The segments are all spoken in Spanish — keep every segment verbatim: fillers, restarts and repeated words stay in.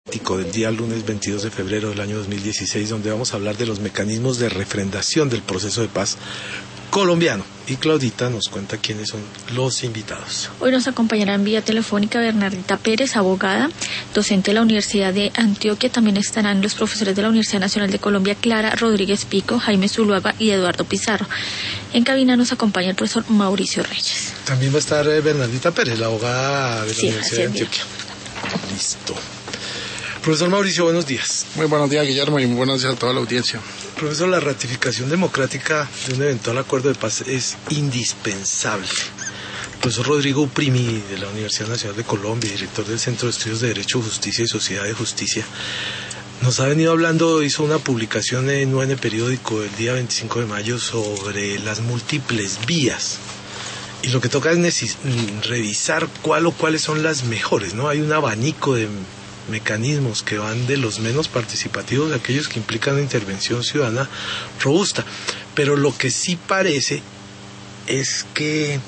del día lunes veintidós de febrero del año dos mil dieciséis, donde vamos a hablar de los mecanismos de refrendación del proceso de paz colombiano. Y Claudita nos cuenta quiénes son los invitados. Hoy nos acompañará en vía telefónica Bernardita Pérez, abogada, docente de la Universidad de Antioquia. También estarán los profesores de la Universidad Nacional de Colombia, Clara Rodríguez Pico, Jaime Zuluaga y Eduardo Pizarro. En cabina nos acompaña el profesor Mauricio Reyes. También va a estar Bernardita Pérez, la abogada de la sí, Universidad de Antioquia. Listo. Profesor Mauricio, buenos días. Muy buenos días, Guillermo, y muy buenos días a toda la audiencia. Profesor, la ratificación democrática de un eventual acuerdo de paz es indispensable. El profesor Rodrigo Uprimi, de la Universidad Nacional de Colombia, director del Centro de Estudios de Derecho, Justicia y Sociedad de Justicia, nos ha venido hablando, hizo una publicación en U N Periódico el día veinticinco de mayo sobre las múltiples vías. Y lo que toca es neces- revisar cuál o cuáles son las mejores, ¿no? Hay un abanico de mecanismos que van de los menos participativos a aquellos que implican una intervención ciudadana robusta. Pero lo que sí parece es que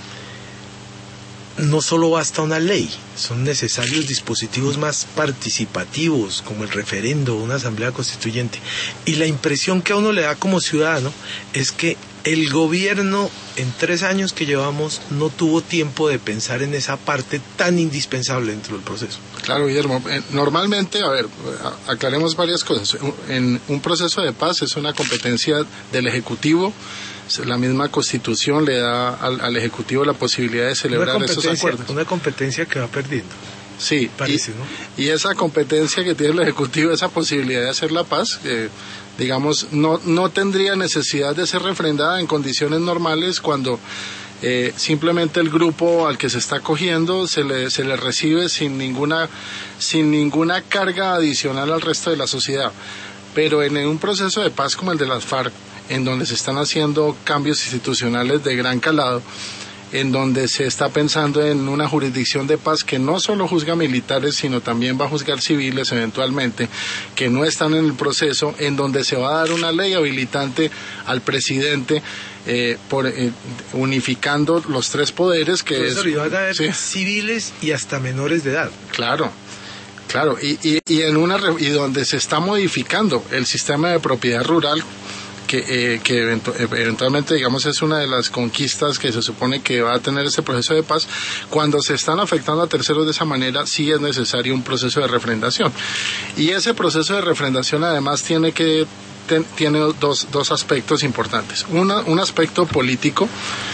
no solo basta una ley, son necesarios dispositivos más participativos, como el referendo, una asamblea constituyente. Y la impresión que a uno le da como ciudadano es que el gobierno, en tres años que llevamos, no tuvo tiempo de pensar en esa parte tan indispensable dentro del proceso. Claro, Guillermo. Normalmente, a ver, aclaremos varias cosas. En un proceso de paz es una competencia del Ejecutivo. La misma Constitución le da al, al Ejecutivo la posibilidad de celebrar esos acuerdos. Una competencia que va perdiendo. Sí, parece, y, ¿no? Y esa competencia que tiene el Ejecutivo, esa posibilidad de hacer la paz, eh, digamos, no, no tendría necesidad de ser refrendada en condiciones normales cuando eh, simplemente el grupo al que se está acogiendo se le, se le recibe sin ninguna, sin ninguna carga adicional al resto de la sociedad. Pero en un proceso de paz como el de las FARC, en donde se están haciendo cambios institucionales de gran calado, en donde se está pensando en una jurisdicción de paz que no solo juzga militares, sino también va a juzgar civiles eventualmente, que no están en el proceso, en donde se va a dar una ley habilitante al presidente, eh, por, eh, unificando los tres poderes que Profesor, es... y van a haber sí. civiles y hasta menores de edad. Claro. Claro, y, y, y, en una, y donde se está modificando el sistema de propiedad rural, que, eh, que eventu- eventualmente, digamos, es una de las conquistas que se supone que va a tener este proceso de paz. Cuando se están afectando a terceros de esa manera, sí es necesario un proceso de refrendación. Y ese proceso de refrendación, además, tiene que ten, tiene dos, dos aspectos importantes. Una, un aspecto político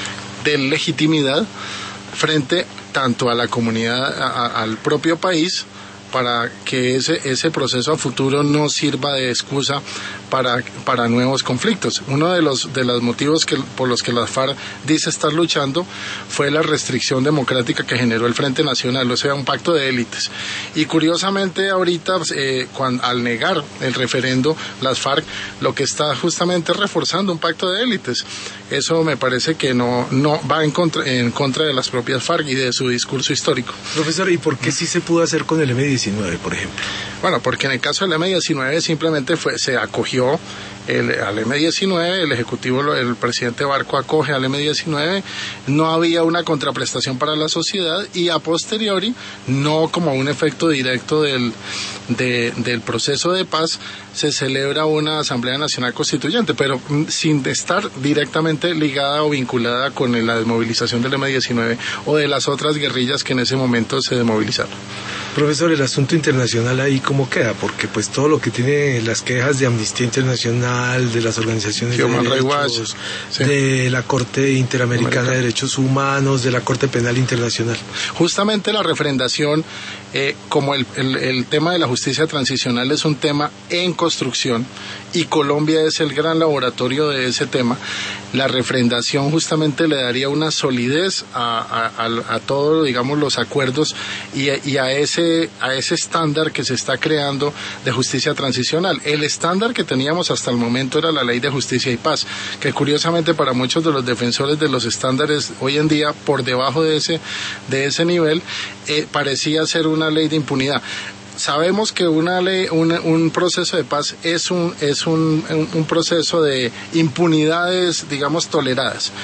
de legitimidad frente tanto a la comunidad, a, a, al propio país, para que ese ese proceso a futuro no sirva de excusa para para nuevos conflictos. Uno de los de los motivos que por los que la FARC dice estar luchando fue la restricción democrática que generó el Frente Nacional, o sea, un pacto de élites. Y curiosamente ahorita, eh, cuando, al negar el referendo, las FARC lo que está justamente reforzando un pacto de élites. Eso me parece que no no va en contra en contra de las propias FARC y de su discurso histórico. Profesor, ¿y por qué sí se pudo hacer con el eme diecinueve, por ejemplo? Bueno, porque en el caso del eme diecinueve simplemente fue, se acogió el, al eme diecinueve, el Ejecutivo, el presidente Barco acoge al eme diecinueve, no había una contraprestación para la sociedad y a posteriori, no como un efecto directo del, de, del proceso de paz, se celebra una Asamblea Nacional Constituyente, pero sin estar directamente ligada o vinculada con la desmovilización del eme diecinueve o de las otras guerrillas que en ese momento se desmovilizaron. Profesor, el asunto internacional ahí cómo queda, porque pues todo lo que tiene las quejas de Amnistía Internacional, de las organizaciones de Human derechos, Rights Watch, sí. de la Corte Interamericana Americana. de Derechos Humanos, de la Corte Penal Internacional. Justamente la refrendación, eh, como el, el, el tema de la justicia transicional es un tema en construcción y Colombia es el gran laboratorio de ese tema, la refrendación justamente le daría una solidez a, a, a, a todos, digamos, los acuerdos y, y a ese a ese estándar que se está creando de justicia transicional. El estándar que teníamos hasta el momento era la Ley de Justicia y Paz, que curiosamente para muchos de los defensores de los estándares hoy en día por debajo de ese de ese nivel eh, parecía ser una ley de impunidad. Sabemos que una ley, un, un proceso de paz es un es un, un, un proceso de impunidades, digamos, toleradas.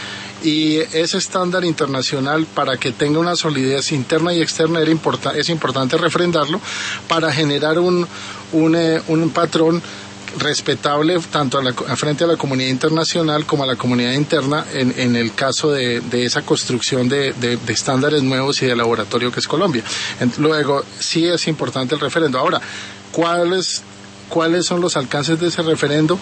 y ese estándar internacional, para que tenga una solidez interna y externa, era importa, es importante refrendarlo para generar un, un, eh, un patrón respetable tanto a la, a frente a la comunidad internacional como a la comunidad interna en, en el caso de, de esa construcción de, de, de estándares nuevos y de laboratorio que es Colombia. Luego, sí es importante el referendo. Ahora, ¿cuáles, cuáles son los alcances de ese referendo?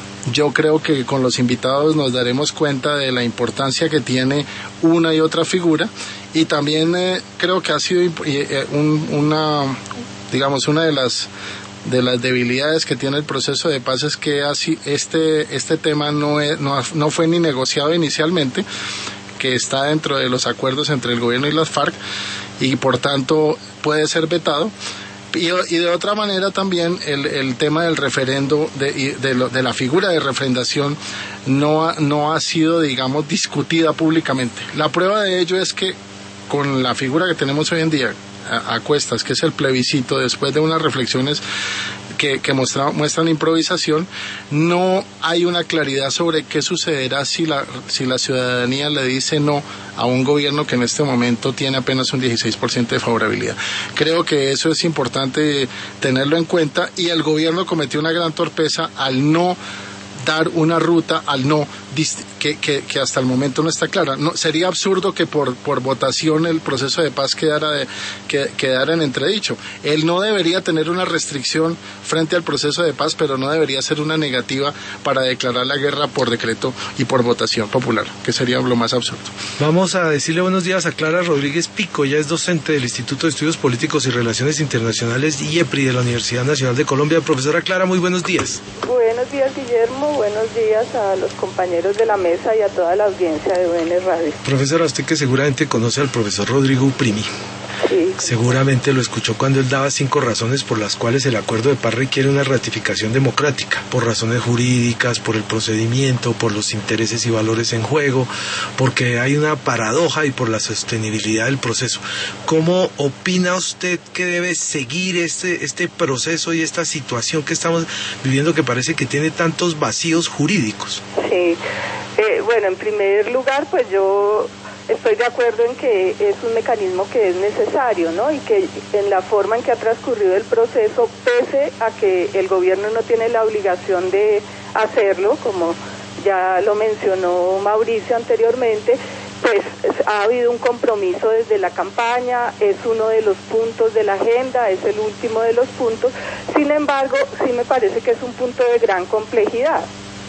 Yo creo que con los invitados nos daremos cuenta de la importancia que tiene una y otra figura, y también eh, creo que ha sido eh, un, una, digamos, una de las de las debilidades que tiene el proceso de paz es que así este este tema no es, no, no fue ni negociado inicialmente, que está dentro de los acuerdos entre el gobierno y las FARC, y por tanto puede ser vetado. Y, y de otra manera también el, el tema del referendo, de, de, lo, de la figura de refrendación, no ha, no ha sido, digamos, discutida públicamente. La prueba de ello es que con la figura que tenemos hoy en día a, a cuestas, que es el plebiscito, después de unas reflexiones que, que muestra, muestran improvisación, no hay una claridad sobre qué sucederá si la, si la ciudadanía le dice no a un gobierno que en este momento tiene apenas un dieciséis por ciento de favorabilidad. Creo que eso es importante tenerlo en cuenta, y el gobierno cometió una gran torpeza al no dar una ruta, al no que, que, que hasta el momento no está clara. No, sería absurdo que por, por votación el proceso de paz quedara, de, que, quedara en entredicho. Él no debería tener una restricción frente al proceso de paz, pero no debería ser una negativa para declarar la guerra por decreto y por votación popular, que sería lo más absurdo. Vamos a decirle buenos días a Clara Rodríguez Pico. Ella es docente del Instituto de Estudios Políticos y Relaciones Internacionales I E P R I de la Universidad Nacional de Colombia. Profesora Clara, muy buenos días. Buenos días, Guillermo. Buenos días a los compañeros de la mesa y a toda la audiencia de U N Radio. Profesora, usted que seguramente conoce al profesor Rodrigo Uprimi, sí, seguramente lo escuchó cuando él daba cinco razones por las cuales el acuerdo de paz requiere una ratificación democrática: por razones jurídicas, por el procedimiento, por los intereses y valores en juego, porque hay una paradoja y por la sostenibilidad del proceso. ¿Cómo opina usted que debe seguir este, este proceso y esta situación que estamos viviendo, que parece que tiene tantos vacíos jurídicos? Sí, eh, bueno, en primer lugar, pues yo estoy de acuerdo en que es un mecanismo que es necesario, ¿no? Y que en la forma en que ha transcurrido el proceso, pese a que el gobierno no tiene la obligación de hacerlo, como ya lo mencionó Mauricio anteriormente, pues ha habido un compromiso desde la campaña, es uno de los puntos de la agenda, es el último de los puntos. Sin embargo, sí me parece que es un punto de gran complejidad.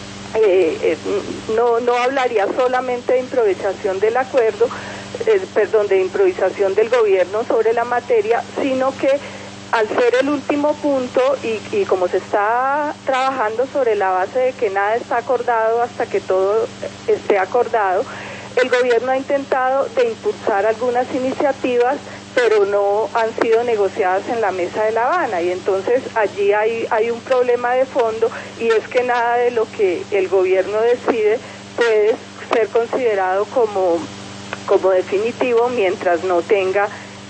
Eh, eh, no no hablaría solamente de improvisación del acuerdo, eh, perdón, de improvisación del gobierno sobre la materia, sino que al ser el último punto y, y como se está trabajando sobre la base de que nada está acordado hasta que todo esté acordado, el gobierno ha intentado de impulsar algunas iniciativas, pero no han sido negociadas en la mesa de La Habana, y entonces allí hay, hay un problema de fondo, y es que nada de lo que el gobierno decide puede ser considerado como, como definitivo mientras no tenga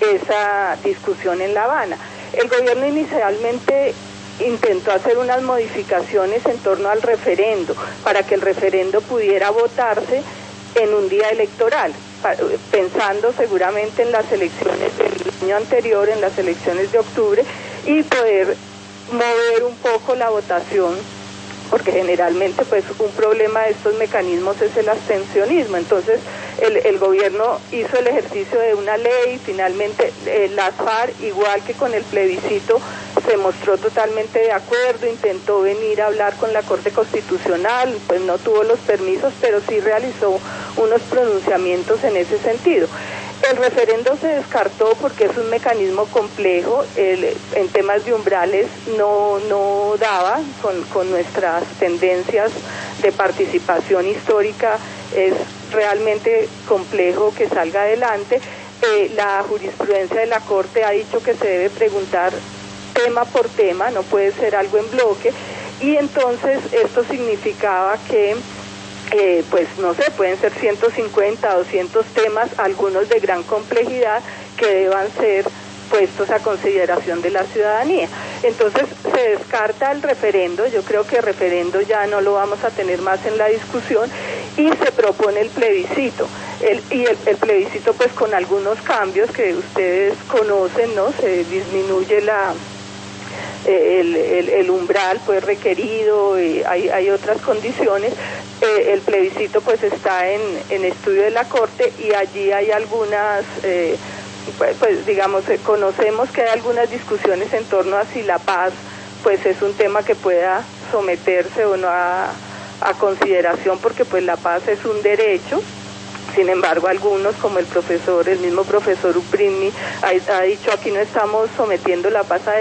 esa discusión en La Habana. El gobierno inicialmente intentó hacer unas modificaciones en torno al referendo, para que el referendo pudiera votarse en un día electoral, pensando seguramente en las elecciones del año anterior, en las elecciones de octubre, y poder mover un poco la votación, porque generalmente pues un problema de estos mecanismos es el abstencionismo. Entonces el, el gobierno hizo el ejercicio de una ley, finalmente eh, las FARC, igual que con el plebiscito, se mostró totalmente de acuerdo, intentó venir a hablar con la Corte Constitucional, pues no tuvo los permisos, pero sí realizó unos pronunciamientos en ese sentido. El referendo se descartó porque es un mecanismo complejo, el, en temas de umbrales no, no daba con, con nuestras tendencias de participación histórica, es realmente complejo que salga adelante. Eh, la jurisprudencia de la Corte ha dicho que se debe preguntar tema por tema, no puede ser algo en bloque, y entonces esto significaba que Eh, pues no sé, pueden ser ciento cincuenta, doscientos temas, algunos de gran complejidad, que deban ser puestos a consideración de la ciudadanía. Entonces se descarta el referendo, yo creo que el referendo ya no lo vamos a tener más en la discusión, y se propone el plebiscito. El, y el, el plebiscito pues con algunos cambios que ustedes conocen, ¿no? Se disminuye la el, el, el umbral pues requerido, y hay, hay otras condiciones. Eh, el plebiscito pues está en, en estudio de la Corte y allí hay algunas, eh, pues, pues digamos, eh, conocemos que hay algunas discusiones en torno a si la paz pues es un tema que pueda someterse o no a, a consideración, porque pues la paz es un derecho. Sin embargo, algunos, como el profesor, el mismo profesor Uprimi, ha, ha dicho, aquí no estamos sometiendo la paz a,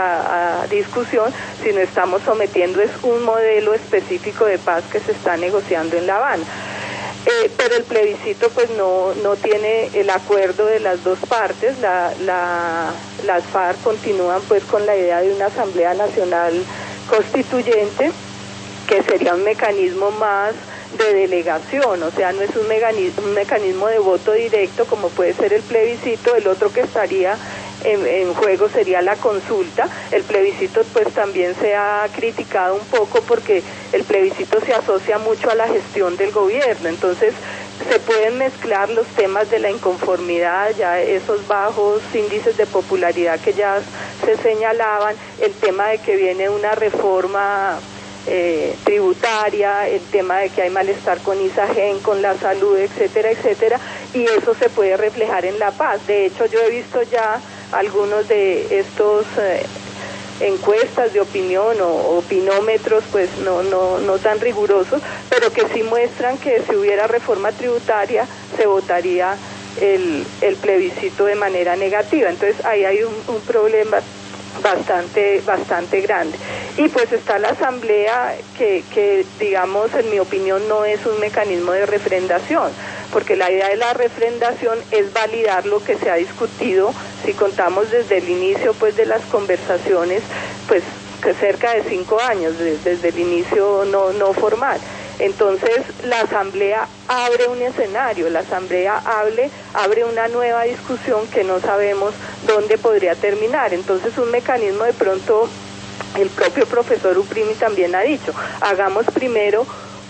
a, a discusión, sino estamos sometiendo es un modelo específico de paz que se está negociando en La Habana. Eh, pero el plebiscito pues no, no tiene el acuerdo de las dos partes. La, la, las FARC continúan pues con la idea de una Asamblea Nacional Constituyente, que sería un mecanismo más de delegación, o sea, no es un mecanismo, un mecanismo de voto directo como puede ser el plebiscito. El otro que estaría en, en juego sería la consulta. El plebiscito pues también se ha criticado un poco porque el plebiscito se asocia mucho a la gestión del gobierno, entonces se pueden mezclar los temas de la inconformidad, ya esos bajos índices de popularidad que ya se señalaban, el tema de que viene una reforma Eh, tributaria, el tema de que hay malestar con ISAGEN, con la salud, etcétera, etcétera, y eso se puede reflejar en la paz. De hecho, yo he visto ya algunos de estos eh, encuestas de opinión o opinómetros, pues no, no, no tan rigurosos, pero que sí muestran que si hubiera reforma tributaria se votaría el, el plebiscito de manera negativa. Entonces ahí hay un, un problema bastante bastante grande. Y pues está la asamblea que, que digamos, en mi opinión no es un mecanismo de refrendación, porque la idea de la refrendación es validar lo que se ha discutido, si contamos desde el inicio pues de las conversaciones, pues que cerca de cinco años, desde, desde el inicio no, no formal. Entonces la asamblea abre un escenario, la asamblea abre, abre una nueva discusión que no sabemos dónde podría terminar. Entonces un mecanismo, de pronto el propio profesor Uprimi también ha dicho, hagamos primero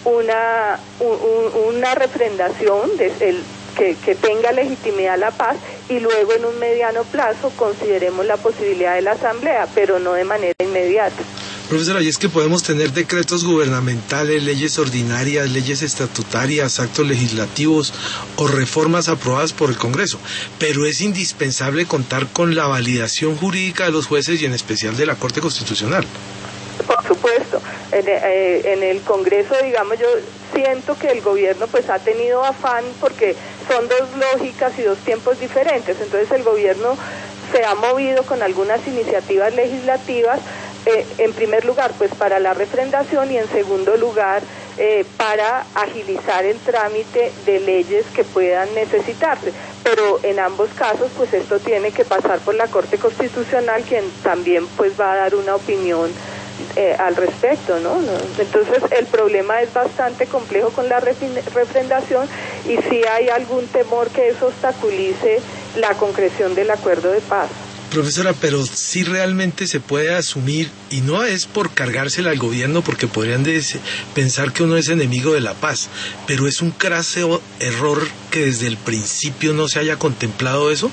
una, un, una refrendación de el, que, que tenga legitimidad la paz, y luego en un mediano plazo consideremos la posibilidad de la asamblea, pero no de manera inmediata. Profesora, y es que podemos tener decretos gubernamentales, leyes ordinarias, leyes estatutarias, actos legislativos o reformas aprobadas por el Congreso, pero es indispensable contar con la validación jurídica de los jueces y en especial de la Corte Constitucional. Por supuesto, en, eh, en el Congreso, digamos, yo siento que el gobierno pues ha tenido afán, porque son dos lógicas y dos tiempos diferentes. Entonces el gobierno se ha movido con algunas iniciativas legislativas, eh, en primer lugar pues para la refrendación, y en segundo lugar eh, para agilizar el trámite de leyes que puedan necesitarse. Pero en ambos casos pues esto tiene que pasar por la Corte Constitucional, quien también pues va a dar una opinión Eh, al respecto, ¿no? ¿no? Entonces el problema es bastante complejo con la refrendación, y sí hay algún temor que eso obstaculice la concreción del acuerdo de paz. Profesora, pero sí realmente se puede asumir, y no es por cargársela al gobierno, porque podrían des- pensar que uno es enemigo de la paz, pero es un craso error que desde el principio no se haya contemplado eso.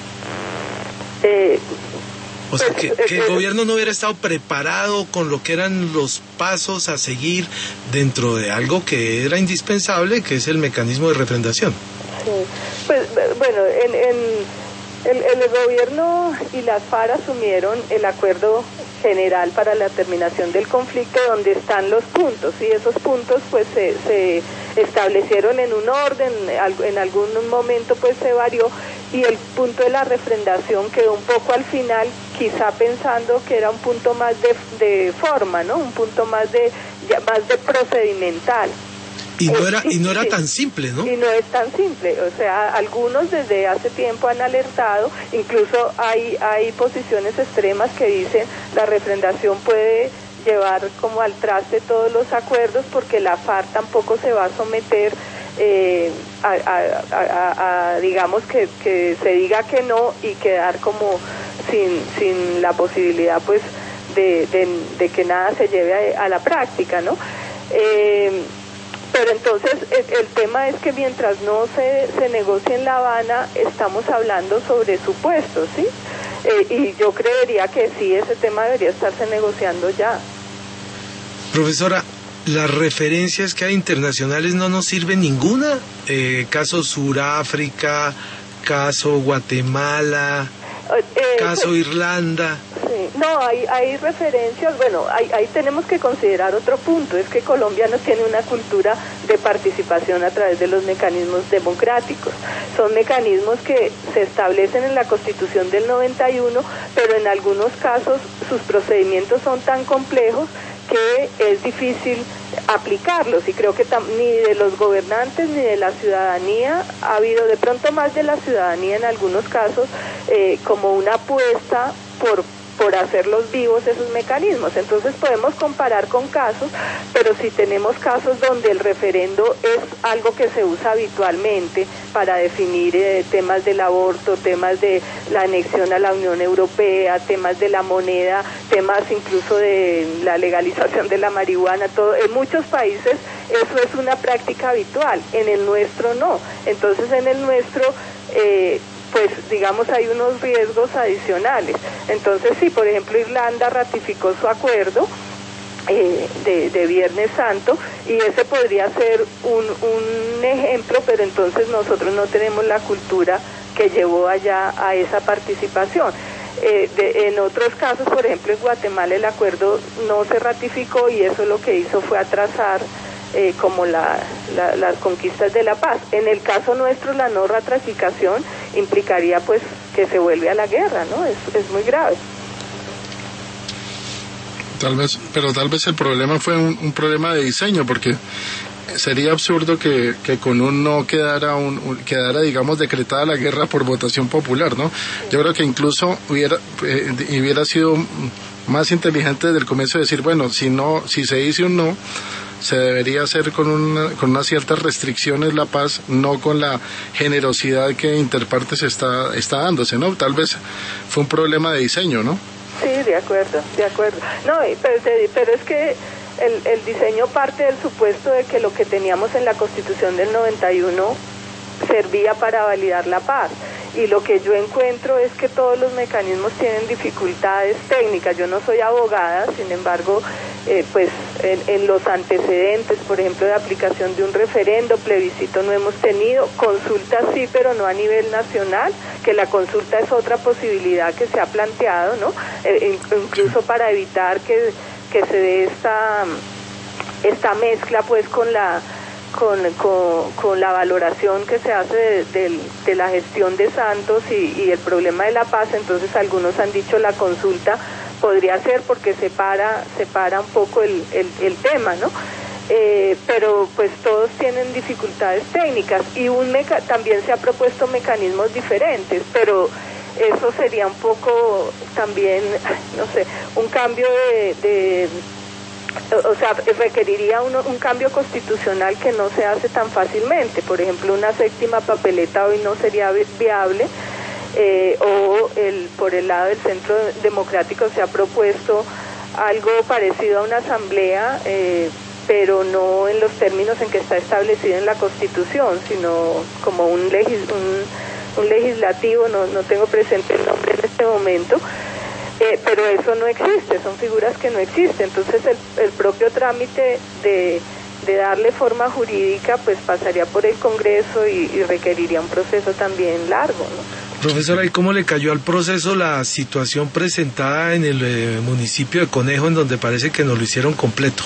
Eh, O sea, que, que el gobierno no hubiera estado preparado con lo que eran los pasos a seguir dentro de algo que era indispensable, que es el mecanismo de refrendación. Sí. Pues bueno, en, en el, el gobierno y las FARC asumieron el acuerdo general para la terminación del conflicto, donde están los puntos, y esos puntos pues se, se establecieron en un orden, en algún momento pues se varió, y el punto de la refrendación quedó un poco al final, quizá pensando que era un punto más de, de forma, ¿no? Un punto más de ya, más de procedimental. Y no era y no era sí, tan simple, ¿no? Y no es tan simple, o sea, algunos desde hace tiempo han alertado, incluso hay hay posiciones extremas que dicen la refrendación puede llevar como al traste todos los acuerdos, porque la FARC tampoco se va a someter eh, a, a, a, a digamos que, que se diga que no y quedar como sin sin la posibilidad pues de, de, de que nada se lleve a, a la práctica, ¿no? Eh, Pero entonces el, el tema es que mientras no se, se negocie en La Habana, estamos hablando sobre supuestos, ¿sí? Eh, y yo creería que sí, ese tema debería estarse negociando ya. Profesora, las referencias que hay internacionales no nos sirven ninguna. Eh, caso Suráfrica, caso Guatemala, eh, caso pues, Irlanda. Sí, no, hay, hay referencias, bueno, hay, ahí tenemos que considerar otro punto, es que Colombia no tiene una cultura de participación a través de los mecanismos democráticos. Son mecanismos que se establecen en la Constitución del noventa y uno, pero en algunos casos sus procedimientos son tan complejos que es difícil aplicarlos, y creo que tam- ni de los gobernantes ni de la ciudadanía ha habido, de pronto más de la ciudadanía en algunos casos, eh, como una apuesta por por hacerlos vivos esos mecanismos. Entonces podemos comparar con casos, pero si tenemos casos donde el referendo es algo que se usa habitualmente para definir eh, temas del aborto, temas de la anexión a la Unión Europea, temas de la moneda, temas incluso de la legalización de la marihuana, todo, en muchos países eso es una práctica habitual, en el nuestro no. Entonces en el nuestro eh, pues digamos hay unos riesgos adicionales. Entonces sí, por ejemplo Irlanda ratificó su acuerdo eh, de, de Viernes Santo, y ese podría ser un, un ejemplo, pero entonces nosotros no tenemos la cultura que llevó allá a esa participación. Eh, de, en otros casos, por ejemplo en Guatemala el acuerdo no se ratificó, y eso lo que hizo fue atrasar Eh, como la, la, las conquistas de la paz. En el caso nuestro, la no ratificación implicaría pues que se vuelve a la guerra, ¿no? Es, es muy grave. Tal vez, pero tal vez el problema fue un, un problema de diseño, porque sería absurdo que, que con un no quedara, un, un, quedara, digamos, decretada la guerra por votación popular, ¿no? Yo creo que incluso hubiera, eh, hubiera sido más inteligente desde el comienzo decir, bueno, si no, si se dice un no, se debería hacer con una, con unas ciertas restricciones la paz, no con la generosidad que interpartes está, está dándose, ¿no? Tal vez fue un problema de diseño, ¿no? Sí, de acuerdo, de acuerdo. No, pero, pero es que el, el diseño parte del supuesto de que lo que teníamos en la Constitución del noventa y uno servía para validar la paz. Y lo que yo encuentro es que todos los mecanismos tienen dificultades técnicas. Yo no soy abogada, sin embargo, eh, pues en, en los antecedentes, por ejemplo, de aplicación de un referendo, plebiscito no hemos tenido, consulta sí, pero no a nivel nacional, que la consulta es otra posibilidad que se ha planteado, ¿no? Eh, incluso para evitar que, que se dé esta, esta mezcla, pues, con la... Con, con, con la valoración que se hace de, de, de la gestión de Santos y, y el problema de la paz. Entonces algunos han dicho la consulta podría ser porque separa, separa un poco el, el, el tema, ¿no? Eh, pero pues todos tienen dificultades técnicas, y un meca también se ha propuesto mecanismos diferentes, pero eso sería un poco también, no sé, un cambio de... de o sea, requeriría un, un cambio constitucional que no se hace tan fácilmente. Por ejemplo, una séptima papeleta hoy no sería viable, eh, o el, por el lado del Centro Democrático se ha propuesto algo parecido a una asamblea, eh, pero no en los términos en que está establecido en la Constitución, sino como un, legis, un, un legislativo, no, no tengo presente el nombre en este momento. Eh, pero eso no existe, son figuras que no existen. Entonces el, el propio trámite de, de darle forma jurídica pues pasaría por el Congreso y, y requeriría un proceso también largo, ¿no? Profesora, ¿y cómo le cayó al proceso la situación presentada en el eh, municipio de Conejo, en donde parece que nos lo hicieron completo?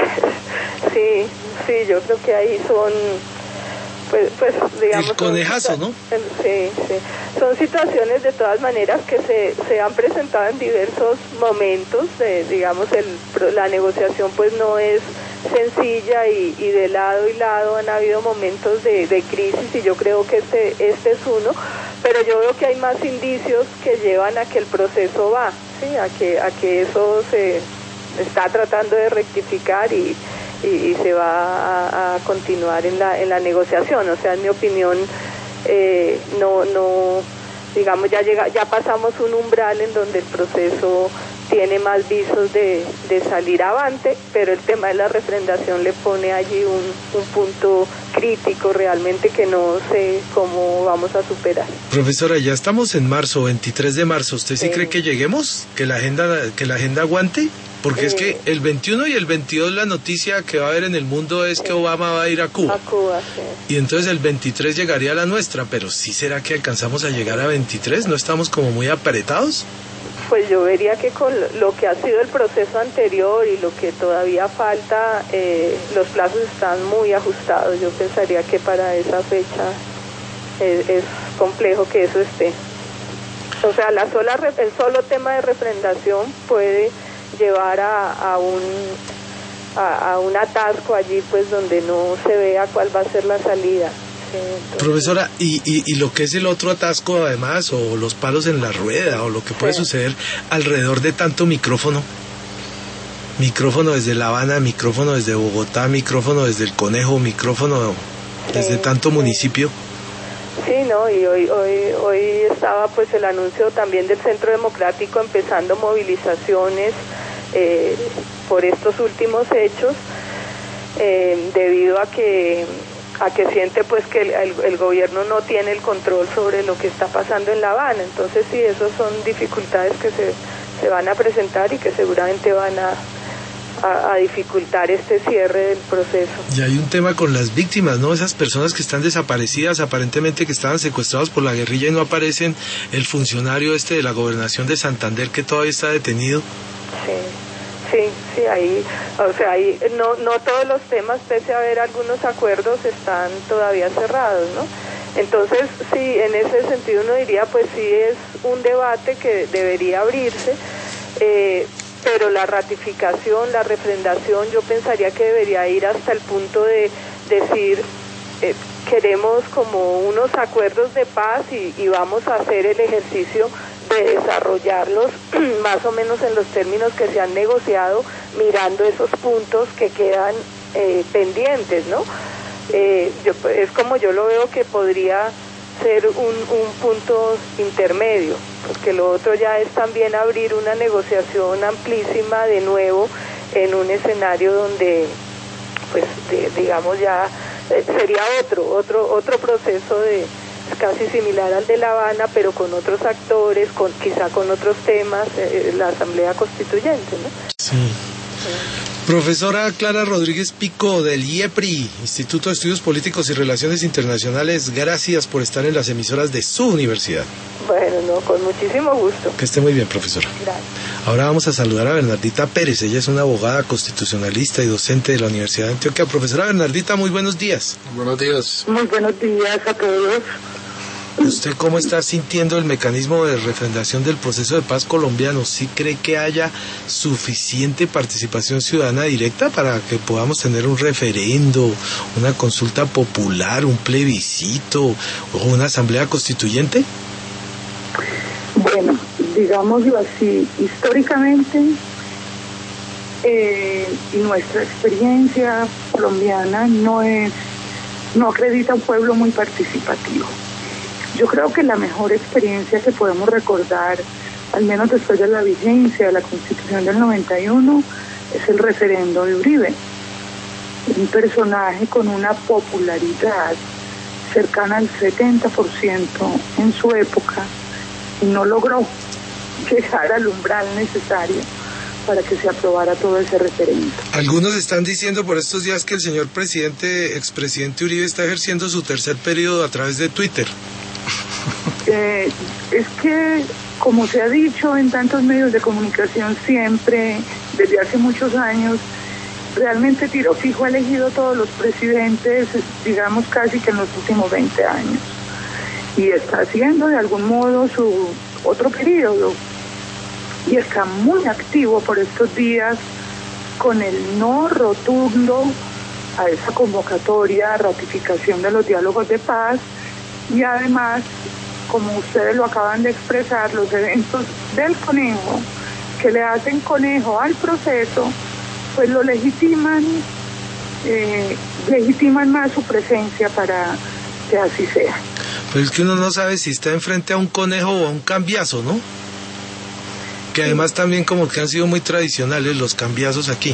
Sí, sí, yo creo que ahí son... Pues, pues digamos, el conejazo, ¿no? Sí, sí. Son situaciones de todas maneras que se, se han presentado en diversos momentos. De, digamos, el, la negociación pues no es sencilla, y, y de lado y lado han habido momentos de, de crisis, y yo creo que este, este es uno. Pero yo veo que hay más indicios que llevan a que el proceso va, ¿sí? A que, a que eso se está tratando de rectificar y Y, y se va a, a continuar en la en la negociación. O sea, en mi opinión, eh, no no digamos ya llega ya pasamos un umbral en donde el proceso tiene más visos de, de salir avante, pero el tema de la refrendación le pone allí un, un punto crítico realmente que no sé cómo vamos a superar. Profesora, ya estamos en marzo, veintitrés de marzo. ¿Usted sí, sí. cree que lleguemos? ¿Que la agenda, que la agenda aguante? Porque eh, es que el veintiuno y el veintidós la noticia que va a haber en el mundo es que Obama va a ir a Cuba. A Cuba, sí. Y entonces el veintitrés llegaría la nuestra, pero ¿sí será que alcanzamos a llegar a veintitrés? ¿No estamos como muy apretados? Pues yo vería que con lo que ha sido el proceso anterior y lo que todavía falta, eh, los plazos están muy ajustados. Yo pensaría que para esa fecha es, es complejo que eso esté. O sea, la sola el solo tema de refrendación puede llevar a, a un a, a un atasco allí, pues donde no se vea cuál va a ser la salida. Entonces... Profesora, y, y, y lo que es el otro atasco además, o los palos en la rueda, o lo que puede sí. suceder alrededor de tanto micrófono, micrófono desde La Habana, micrófono desde Bogotá, micrófono desde El Conejo, micrófono desde sí, tanto sí. municipio. Sí, no, y hoy, hoy, hoy estaba pues el anuncio también del Centro Democrático empezando movilizaciones eh, por estos últimos hechos, eh, debido a que a que siente pues que el, el, el gobierno no tiene el control sobre lo que está pasando en La Habana. Entonces sí, esas son dificultades que se, se van a presentar y que seguramente van a, a, a dificultar este cierre del proceso. Y hay un tema con las víctimas, ¿no? Esas personas que están desaparecidas, aparentemente que estaban secuestrados por la guerrilla y no aparecen. El funcionario este de la gobernación de Santander que todavía está detenido. Sí. Sí, sí, ahí, o sea, ahí no, no todos los temas, pese a haber algunos acuerdos, están todavía cerrados, ¿no? Entonces, sí, en ese sentido uno diría, pues sí es un debate que debería abrirse, eh, pero la ratificación, la refrendación, yo pensaría que debería ir hasta el punto de decir, eh, queremos como unos acuerdos de paz y, y vamos a hacer el ejercicio de desarrollarlos más o menos en los términos que se han negociado, mirando esos puntos que quedan eh, pendientes, ¿no? Eh, yo, es como yo lo veo que podría ser un, un punto intermedio, porque lo otro ya es también abrir una negociación amplísima de nuevo en un escenario donde, pues, de, digamos ya eh, sería otro, otro, otro proceso de casi similar al de La Habana, pero con otros actores, con quizá con otros temas, eh, la Asamblea Constituyente, ¿no? Sí. sí. Profesora Clara Rodríguez Pico del I E P R I, Instituto de Estudios Políticos y Relaciones Internacionales, gracias por estar en las emisoras de su universidad. Bueno, no, con muchísimo gusto. Que esté muy bien, profesora. Gracias. Ahora vamos a saludar a Bernardita Pérez, ella es una abogada constitucionalista y docente de la Universidad de Antioquia. Profesora Bernardita, muy buenos días. Buenos días. Muy buenos días a todos. ¿Usted cómo está sintiendo el mecanismo de refrendación del proceso de paz colombiano? ¿Sí cree que haya suficiente participación ciudadana directa para que podamos tener un referendo, una consulta popular, un plebiscito o una asamblea constituyente? Bueno, digámoslo así, históricamente eh, y nuestra experiencia colombiana no es, no acredita un pueblo muy participativo. Yo creo que la mejor experiencia que podemos recordar, al menos después de la vigencia de la Constitución del noventa y uno, es el referendo de Uribe. Un personaje con una popularidad cercana al setenta por ciento en su época y no logró llegar al umbral necesario para que se aprobara todo ese referendo. Algunos están diciendo por estos días que el señor presidente, expresidente Uribe, está ejerciendo su tercer periodo a través de Twitter. Eh, es que, como se ha dicho en tantos medios de comunicación siempre, desde hace muchos años, realmente Tiro Fijo ha elegido todos los presidentes, digamos casi que en los últimos veinte años, y está haciendo de algún modo su otro periodo, y está muy activo por estos días con el no rotundo a esa convocatoria, ratificación de los diálogos de paz, y además, como ustedes lo acaban de expresar, los eventos del conejo, que le hacen conejo al proceso, pues lo legitiman, eh, legitiman más su presencia para que así sea. Pero es que uno no sabe si está enfrente a un conejo o a un cambiazo, ¿no? Que además también como que han sido muy tradicionales los cambiazos aquí.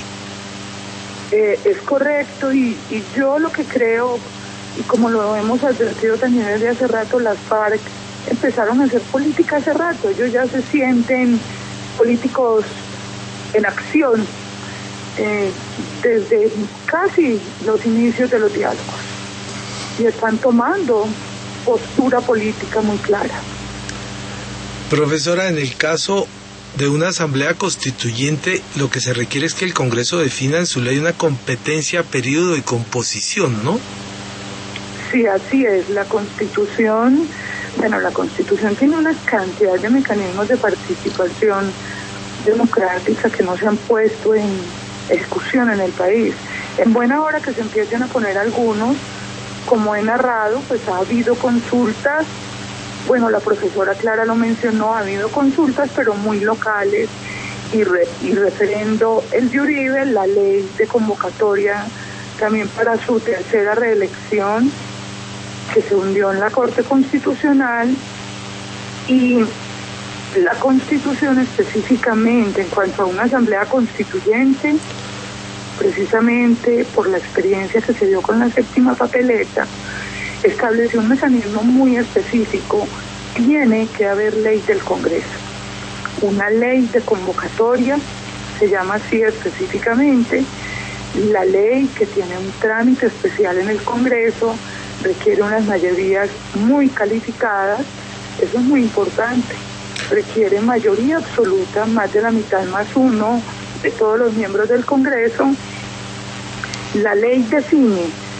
Eh, es correcto, y, y yo lo que creo, y como lo hemos advertido también desde hace rato, las FARC empezaron a hacer política hace rato. Ellos ya se sienten políticos en acción eh, desde casi los inicios de los diálogos, y están tomando postura política muy clara. Profesora, en el caso de una asamblea constituyente, lo que se requiere es que el Congreso defina en su ley una competencia, periodo y composición, ¿no? Sí, así es. La Constitución, bueno, la Constitución tiene una cantidad de mecanismos de participación democrática que no se han puesto en ejecución en el país. En buena hora que se empiecen a poner algunos, como he narrado, pues ha habido consultas. Bueno, la profesora Clara lo mencionó, ha habido consultas, pero muy locales, y, re, y referendo el de Uribe, la ley de convocatoria también para su tercera reelección, que se hundió en la Corte Constitucional, y la Constitución específicamente en cuanto a una asamblea constituyente, precisamente por la experiencia que se dio con la séptima papeleta, estableció un mecanismo muy específico. Tiene que haber ley del Congreso, una ley de convocatoria, se llama así específicamente. La ley, que tiene un trámite especial en el Congreso, requiere unas mayorías muy calificadas. Eso es muy importante. Requiere mayoría absoluta, más de la mitad más uno de todos los miembros del Congreso. La ley define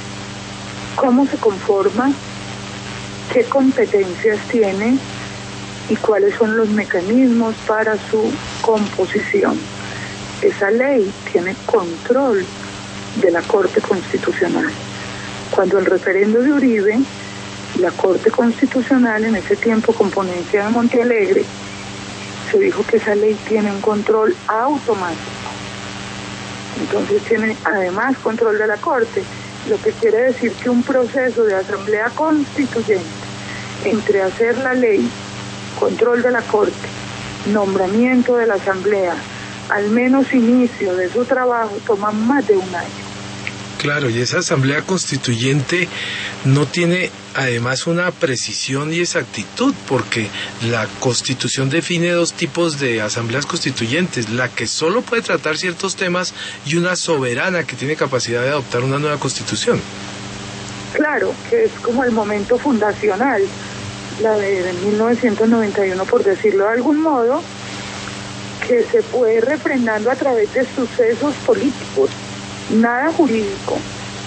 cómo se conforma, qué competencias tiene y cuáles son los mecanismos para su composición. Esa ley tiene control de la Corte Constitucional. Cuando el referendo de Uribe, la Corte Constitucional, en ese tiempo con ponencia de Montealegre, se dijo que esa ley tiene un control automático. Entonces tiene además control de la Corte, lo que quiere decir que un proceso de asamblea constituyente entre hacer la ley, control de la Corte, nombramiento de la asamblea, al menos inicio de su trabajo, toma más de un año. Claro, y esa asamblea constituyente no tiene además una precisión y exactitud, porque la Constitución define dos tipos de asambleas constituyentes: la que solo puede tratar ciertos temas y una soberana que tiene capacidad de adoptar una nueva Constitución. Claro, que es como el momento fundacional, la de mil novecientos noventa y uno, por decirlo de algún modo, que se fue refrendando a través de sucesos políticos, nada jurídico.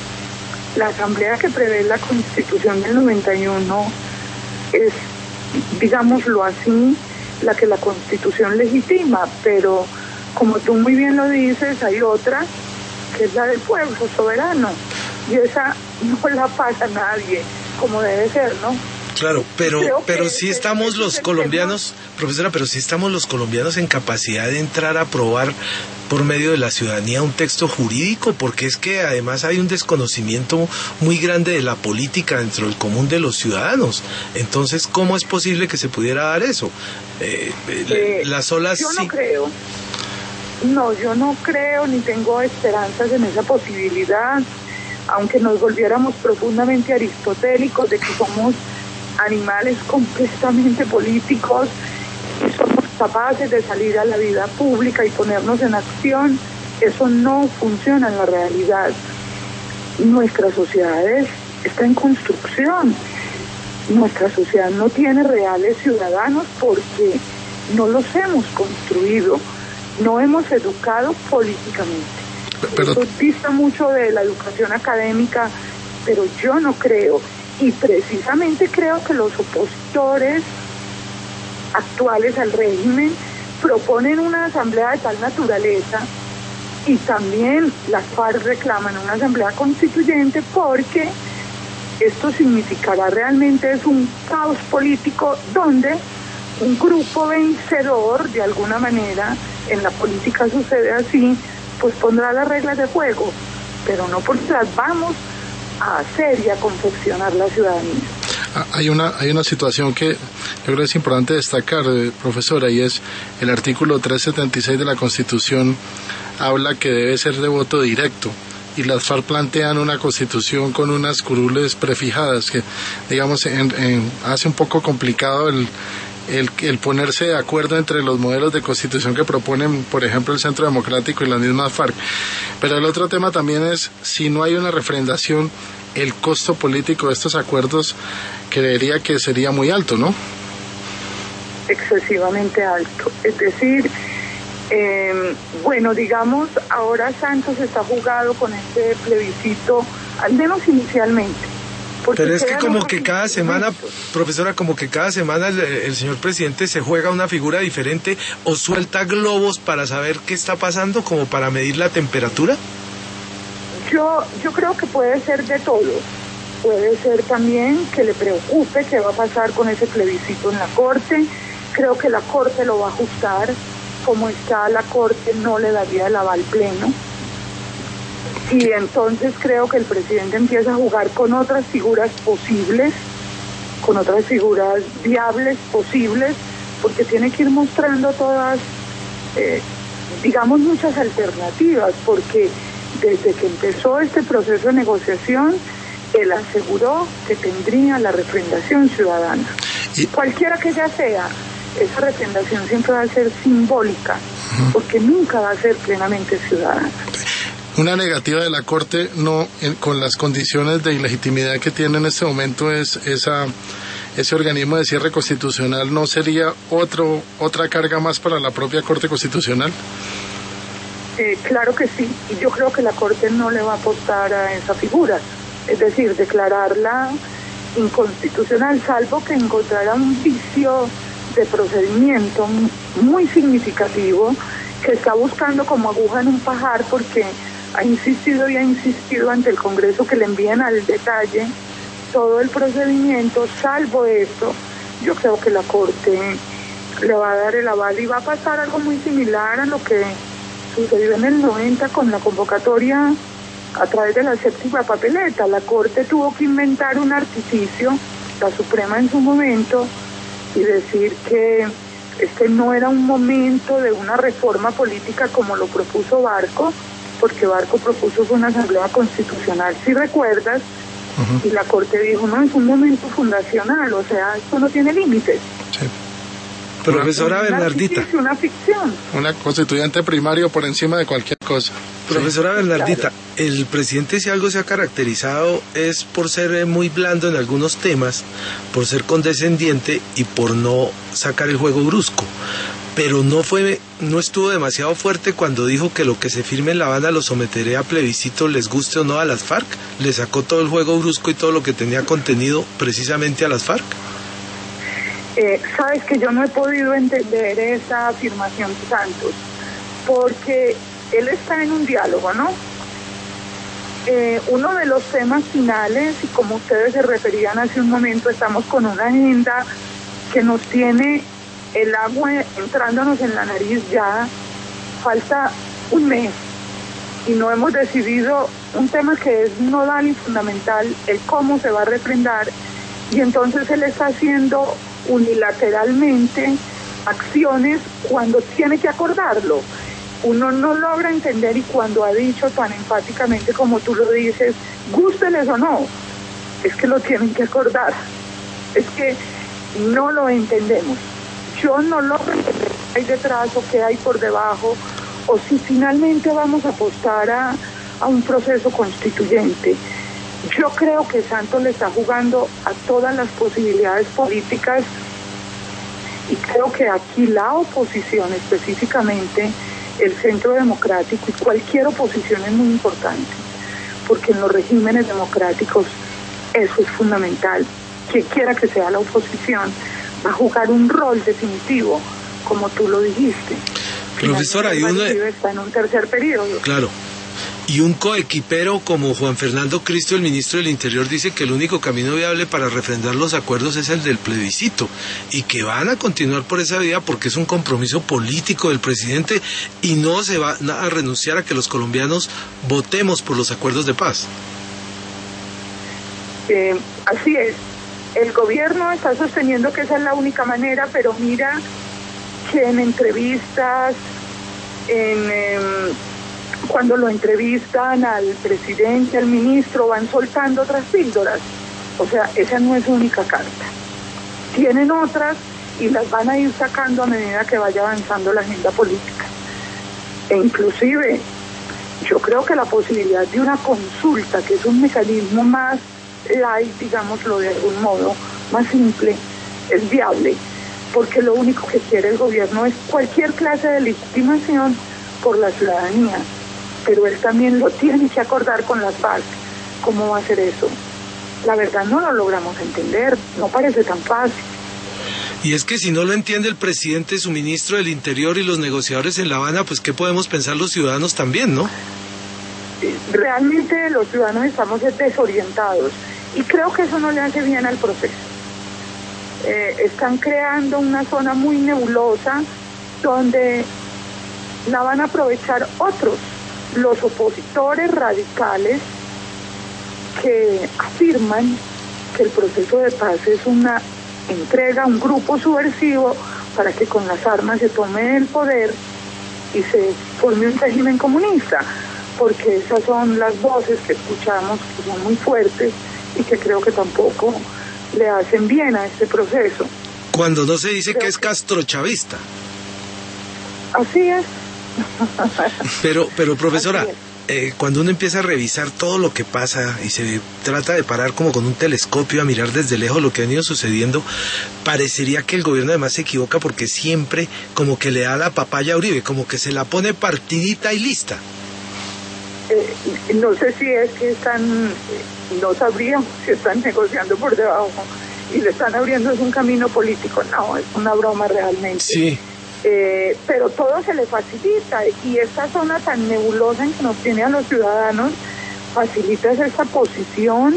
La asamblea que prevé la Constitución del noventa y uno es, digámoslo así, la que la Constitución legitima, pero como tú muy bien lo dices, hay otra que es la del pueblo soberano, y esa no la pasa nadie como debe ser, ¿no? Claro, pero pero sí estamos los colombianos, profesora, pero sí estamos los colombianos en capacidad de entrar a aprobar por medio de la ciudadanía un texto jurídico, porque es que además hay un desconocimiento muy grande de la política dentro del común de los ciudadanos. Entonces, ¿cómo es posible que se pudiera dar eso? Eh, eh, las olas yo sí. no creo. No, yo no creo ni tengo esperanzas en esa posibilidad, aunque nos volviéramos profundamente aristotélicos de que somos animales completamente políticos y somos capaces de salir a la vida pública y ponernos en acción. Eso no funciona en la realidad. Nuestra sociedad es, está en construcción. Nuestra sociedad no tiene reales ciudadanos porque no los hemos construido, no hemos educado políticamente. Pero eso dista mucho de la educación académica, pero yo no creo. Y precisamente creo que los opositores actuales al régimen proponen una asamblea de tal naturaleza, y también las FARC reclaman una asamblea constituyente, porque esto significará realmente es un caos político donde un grupo vencedor, de alguna manera, en la política sucede así, pues pondrá las reglas de juego, pero no porque las vamos a hacer y a confeccionar la ciudadanía. Hay una, hay una situación que yo creo que es importante destacar, eh, profesora, y es el artículo trescientos setenta y seis de la Constitución habla que debe ser de voto directo, y las FARC plantean una constitución con unas curules prefijadas que, digamos, en, en, hace un poco complicado el, el, el ponerse de acuerdo entre los modelos de constitución que proponen, por ejemplo, el Centro Democrático y las mismas FARC. Pero el otro tema también es, si no hay una refrendación, el costo político de estos acuerdos creería que sería muy alto, ¿no? Excesivamente alto. Es decir, eh, bueno, digamos, ahora Santos está jugado con este plebiscito, al menos inicialmente. Pero es que como que cada semana, profesora, como que cada semana el, el señor presidente se juega una figura diferente o suelta globos para saber qué está pasando, como para medir la temperatura. Yo, yo creo que puede ser de todo. Puede ser también que le preocupe qué va a pasar con ese plebiscito en la Corte. Creo que la Corte lo va a ajustar. Como está la Corte, no le daría el aval pleno. Y entonces creo que el presidente empieza a jugar con otras figuras posibles, con otras figuras viables posibles, porque tiene que ir mostrando todas, eh, digamos, muchas alternativas, porque desde que empezó este proceso de negociación, él aseguró que tendría la refrendación ciudadana. Y cualquiera que ya sea, esa refrendación siempre va a ser simbólica, porque nunca va a ser plenamente ciudadana. Una negativa de la Corte, no en, con las condiciones de ilegitimidad que tiene en este momento, es esa ese organismo de cierre constitucional, ¿no sería otro otra carga más para la propia Corte Constitucional? Eh, claro que sí, y yo creo que la Corte no le va a apostar a esa figura, es decir, declararla inconstitucional, salvo que encontrara un vicio de procedimiento muy significativo que está buscando como aguja en un pajar, porque ha insistido y ha insistido ante el Congreso que le envíen al detalle todo el procedimiento. Salvo esto, yo creo que la Corte le va a dar el aval y va a pasar algo muy similar a lo que sucedió en el noventa con la convocatoria a través de la séptima papeleta. La Corte tuvo que inventar un artificio, la Suprema en su momento, y decir que este no era un momento de una reforma política como lo propuso Barco, porque Barco propuso una asamblea constitucional, si recuerdas, uh-huh. Y la Corte dijo, no, es un momento fundacional, o sea, esto no tiene límites. Sí. Profesora Bernardita. Es una ficción. Una constituyente primario por encima de cualquier cosa. Profesora sí. Bernardita, claro. El presidente, si algo se ha caracterizado, es por ser muy blando en algunos temas, por ser condescendiente y por no sacar el juego brusco. Pero no fue, no estuvo demasiado fuerte cuando dijo que lo que se firme en La Habana lo someteré a plebiscito, les guste o no a las FARC. Le sacó todo el juego brusco y todo lo que tenía contenido precisamente a las FARC. Eh, sabes que yo no he podido entender esa afirmación de Santos, porque él está en un diálogo, ¿no? Eh, uno de los temas finales, y como ustedes se referían hace un momento, estamos con una agenda que nos tiene el agua entrándonos en la nariz ya, falta un mes, y no hemos decidido un tema que es nodal y fundamental, el cómo se va a refrendar, y entonces él está haciendo unilateralmente acciones cuando tiene que acordarlo. Uno no logra entender, y cuando ha dicho tan enfáticamente como tú lo dices, gústeles o no, es que lo tienen que acordar, es que no lo entendemos. Yo no logro entender qué hay detrás o qué hay por debajo, o si finalmente vamos a apostar a, a un proceso constituyente. Yo creo que Santos le está jugando a todas las posibilidades políticas, y creo que aquí la oposición, específicamente el Centro Democrático, y cualquier oposición es muy importante, porque en los regímenes democráticos eso es fundamental. Quien quiera que sea la oposición va a jugar un rol definitivo, como tú lo dijiste. Profesora, y uno está en un tercer periodo. Claro. Y un coequipero como Juan Fernando Cristo, el ministro del Interior, dice que el único camino viable para refrendar los acuerdos es el del plebiscito, y que van a continuar por esa vía porque es un compromiso político del presidente y no se va a renunciar a que los colombianos votemos por los acuerdos de paz. Eh, así es. el gobierno está sosteniendo que esa es la única manera, pero mira que en entrevistas, en, eh, cuando lo entrevistan al presidente, al ministro, van soltando otras píldoras. O sea, esa no es su única carta. Tienen otras y las van a ir sacando a medida que vaya avanzando la agenda política. E inclusive, yo creo que la posibilidad de una consulta, que es un mecanismo más light, digámoslo de algún modo, más simple, es viable, porque lo único que quiere el gobierno es cualquier clase de legitimación por la ciudadanía, pero él también lo tiene que acordar con las FARC. ¿Cómo va a hacer eso? La verdad no lo logramos entender, no parece tan fácil. Y es que si no lo entiende el presidente, su ministro del Interior y los negociadores en La Habana, pues ¿qué podemos pensar los ciudadanos también, no? Realmente los ciudadanos estamos desorientados y creo que eso no le hace bien al proceso. Eh, están creando una zona muy nebulosa donde la van a aprovechar otros, los opositores radicales que afirman que el proceso de paz es una entrega a un grupo subversivo para que con las armas se tome el poder y se forme un régimen comunista, porque esas son las voces que escuchamos, que son muy fuertes y que creo que tampoco le hacen bien a este proceso. Cuando no se dice creo que es castrochavista. Así es. Pero, pero profesora, eh, cuando uno empieza a revisar todo lo que pasa y se trata de parar como con un telescopio a mirar desde lejos lo que ha ido sucediendo, parecería que el gobierno además se equivoca porque siempre como que le da la papaya a Uribe, como que se la pone partidita y lista. Eh, no sé si es que están, no sabríamos si están negociando por debajo y le están abriendo es un camino político. No, es una broma realmente. Sí. Eh, pero todo se le facilita y esta zona tan nebulosa en que nos tiene a los ciudadanos facilita esta posición,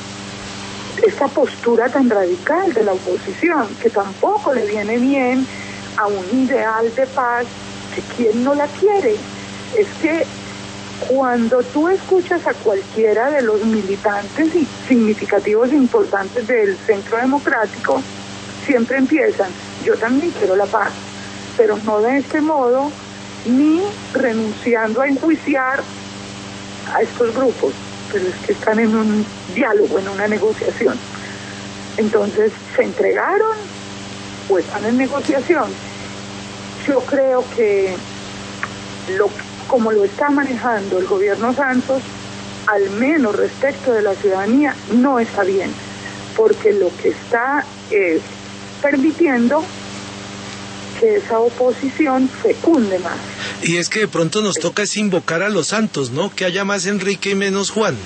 esta postura tan radical de la oposición, que tampoco le viene bien a un ideal de paz que quien no la quiere. Es que cuando tú escuchas a cualquiera de los militantes y significativos e importantes del Centro Democrático, siempre empiezan, yo también quiero la paz, pero no de este modo, ni renunciando a enjuiciar a estos grupos, pero es que están en un diálogo, en una negociación. Entonces, ¿se entregaron o están en negociación? Yo creo que lo como lo está manejando el gobierno Santos, al menos respecto de la ciudadanía, no está bien, porque lo que está es permitiendo que esa oposición fecunde más. Y es que de pronto nos toca es invocar a los santos, ¿no? Que haya más Enrique y menos Juan.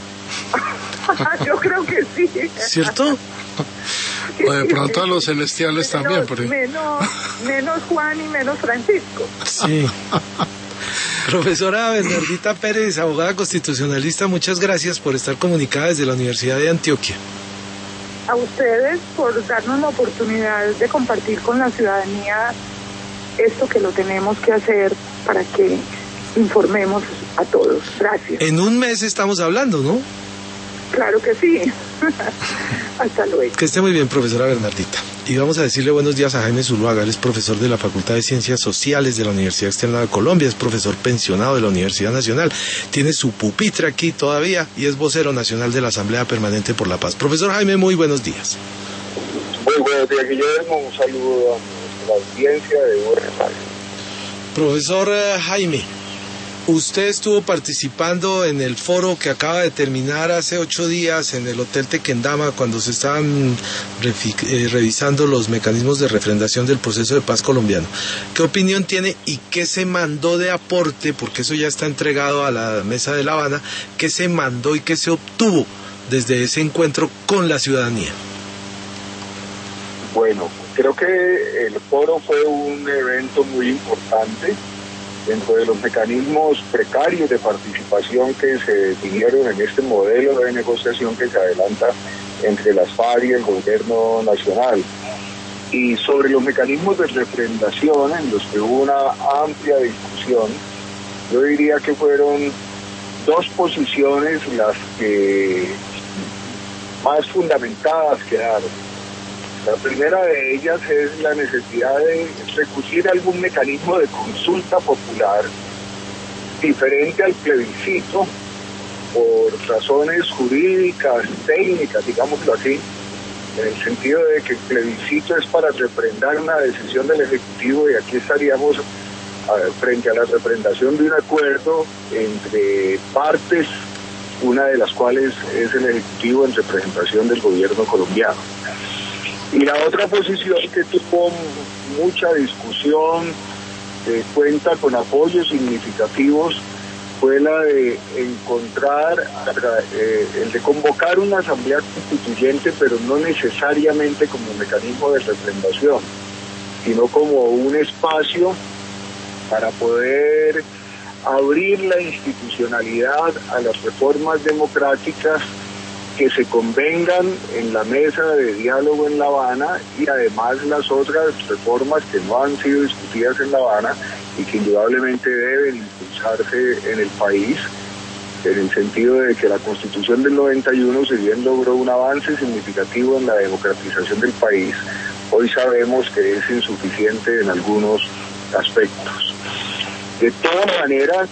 Yo creo que sí. ¿Cierto? O de pronto a los celestiales menos, también. Por menos, menos Juan y menos Francisco. Sí. Profesora Bernardita Pérez, abogada constitucionalista, muchas gracias por estar comunicada desde la Universidad de Antioquia. A ustedes por darnos la oportunidad de compartir con la ciudadanía esto que lo tenemos que hacer para que informemos a todos. Gracias. En un mes estamos hablando, ¿no? Claro que sí. Hasta luego. Que esté muy bien, profesora Bernardita. Y vamos a decirle buenos días a Jaime Zuluaga. Él es profesor de la Facultad de Ciencias Sociales de la Universidad Externa de Colombia, es profesor pensionado de la Universidad Nacional, tiene su pupitre aquí todavía y es vocero nacional de la Asamblea Permanente por la Paz. Profesor Jaime, muy buenos días. Muy buenos días, Guillermo. Un saludo a la audiencia de Buenos Aires. Profesor Jaime, usted estuvo participando en el foro que acaba de terminar hace ocho días en el Hotel Tequendama cuando se estaban eh, revisando los mecanismos de refrendación del proceso de paz colombiano. ¿Qué opinión tiene y qué se mandó de aporte, porque eso ya está entregado a la Mesa de La Habana, qué se mandó y qué se obtuvo desde ese encuentro con la ciudadanía? Bueno, creo que el foro fue un evento muy importante. Dentro de los mecanismos precarios de participación que se definieron en este modelo de negociación que se adelanta entre las FARC y el gobierno nacional. Y sobre los mecanismos de refrendación, en los que hubo una amplia discusión, yo diría que fueron dos posiciones las que más fundamentadas quedaron. La primera de ellas es la necesidad de recurrir a algún mecanismo de consulta popular diferente al plebiscito por razones jurídicas, técnicas, digámoslo así, en el sentido de que el plebiscito es para refrendar una decisión del Ejecutivo y aquí estaríamos a, frente a la refrendación de un acuerdo entre partes, una de las cuales es el Ejecutivo en representación del gobierno colombiano. Y la otra posición que tuvo mucha discusión, eh, cuenta con apoyos significativos, fue la de encontrar, eh, el de convocar una asamblea constituyente, pero no necesariamente como mecanismo de refrendación, sino como un espacio para poder abrir la institucionalidad a las reformas democráticas que se convengan en la mesa de diálogo en La Habana y además las otras reformas que no han sido discutidas en La Habana y que indudablemente deben impulsarse en el país, en el sentido de que la Constitución del noventa y uno, si bien logró un avance significativo en la democratización del país, hoy sabemos que es insuficiente en algunos aspectos. De todas maneras,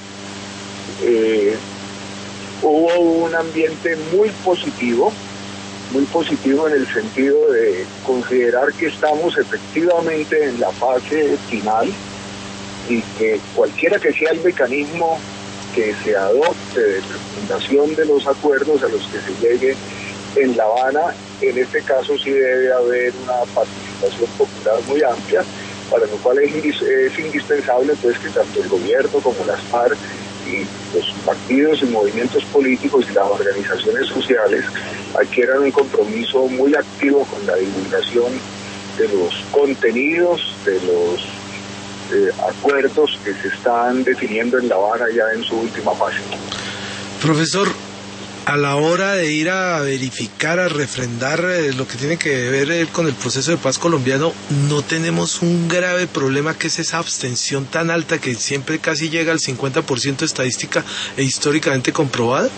eh, hubo un ambiente muy positivo, muy positivo en el sentido de considerar que estamos efectivamente en la fase final y que cualquiera que sea el mecanismo que se adopte de fundación de los acuerdos a los que se llegue en La Habana, en este caso sí debe haber una participación popular muy amplia, para lo cual es, es indispensable pues que tanto el gobierno como las FARC y los partidos y movimientos políticos y las organizaciones sociales adquieran un compromiso muy activo con la divulgación de los contenidos, de los eh, acuerdos que se están definiendo en La Habana ya en su última fase. Profesor, a la hora de ir a verificar, a refrendar eh, lo que tiene que ver eh, con el proceso de paz colombiano, ¿no tenemos un grave problema que es esa abstención tan alta que siempre casi llega al cincuenta por ciento estadística e históricamente comprobada?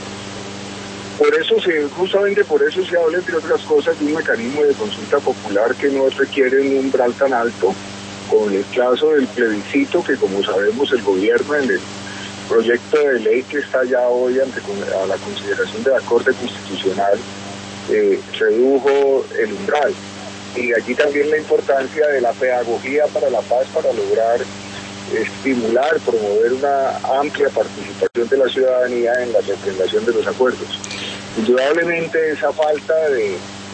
Por eso, se, justamente por eso se habla, entre otras cosas, de un mecanismo de consulta popular que no requiere un umbral tan alto, con el caso del plebiscito, que como sabemos el gobierno en el proyecto de ley que está ya hoy ante a la consideración de la Corte Constitucional, eh, redujo el umbral. Y allí también la importancia de la pedagogía para la paz, para lograr estimular, promover una amplia participación de la ciudadanía en la refrendación de los acuerdos. Indudablemente esa falta de,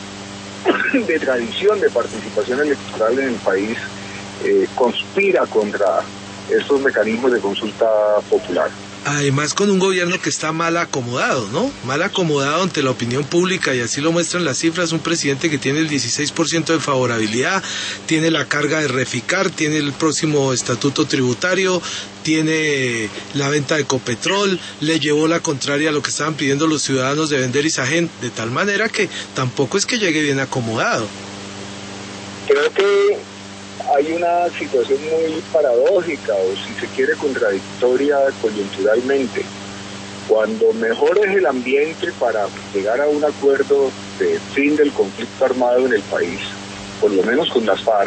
de tradición de participación electoral en el país eh, conspira contra estos mecanismos de consulta popular. Además con un gobierno que está mal acomodado, ¿no? Mal acomodado ante la opinión pública y así lo muestran las cifras, un presidente que tiene el dieciséis por ciento de favorabilidad, tiene la carga de Reficar, tiene el próximo estatuto tributario, tiene la venta de Ecopetrol, le llevó la contraria a lo que estaban pidiendo los ciudadanos de vender Isagen, de tal manera que tampoco es que llegue bien acomodado. Creo que hay una situación muy paradójica, o si se quiere contradictoria coyunturalmente. Cuando mejor es el ambiente para llegar a un acuerdo de fin del conflicto armado en el país, por lo menos con las FARC,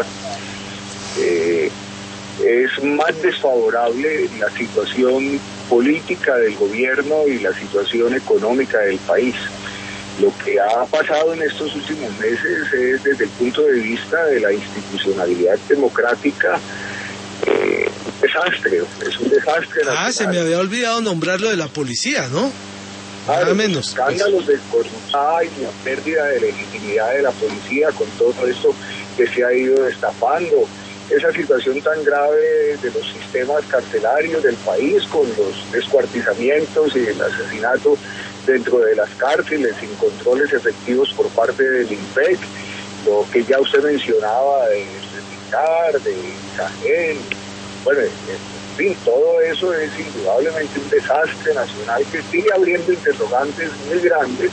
eh, es más desfavorable la situación política del gobierno y la situación económica del país. Lo que ha pasado en estos últimos meses es, desde el punto de vista de la institucionalidad democrática, eh, un desastre, es un desastre. Ah, nacional. Se me había olvidado nombrar lo de la policía, ¿no? Nada Claro, menos. Los escándalos pues. de corrupción y la pérdida de legitimidad de la policía con todo esto que se ha ido destapando. Esa situación tan grave de los sistemas carcelarios del país, con los descuartizamientos y el asesinato dentro de las cárceles, sin controles efectivos por parte del INPEC, lo que ya usted mencionaba de Reficar, de Isagen, bueno, en fin, todo eso es indudablemente un desastre nacional que sigue abriendo interrogantes muy grandes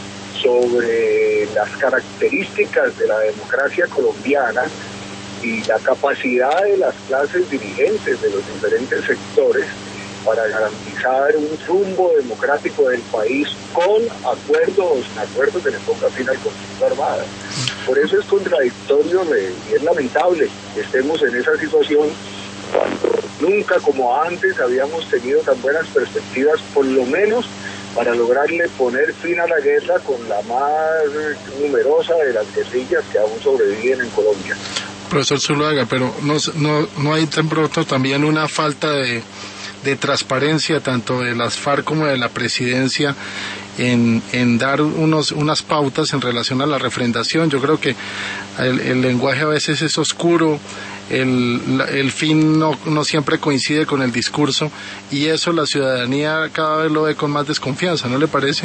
sobre las características de la democracia colombiana y la capacidad de las clases dirigentes de los diferentes sectores para garantizar un rumbo democrático del país con acuerdo o sin acuerdo que le ponga fin al conflicto armado. Por eso es contradictorio y es lamentable que estemos en esa situación cuando nunca como antes habíamos tenido tan buenas perspectivas, por lo menos para lograrle poner fin a la guerra con la más numerosa de las guerrillas que aún sobreviven en Colombia. Profesor Zuluaga, pero no, no, no hay tan pronto también una falta de, de transparencia tanto de las FARC como de la presidencia en, en dar unos, unas pautas en relación a la refrendación. Yo creo que el, el lenguaje a veces es oscuro, el, el fin no, no siempre coincide con el discurso, y eso la ciudadanía cada vez lo ve con más desconfianza, ¿no le parece?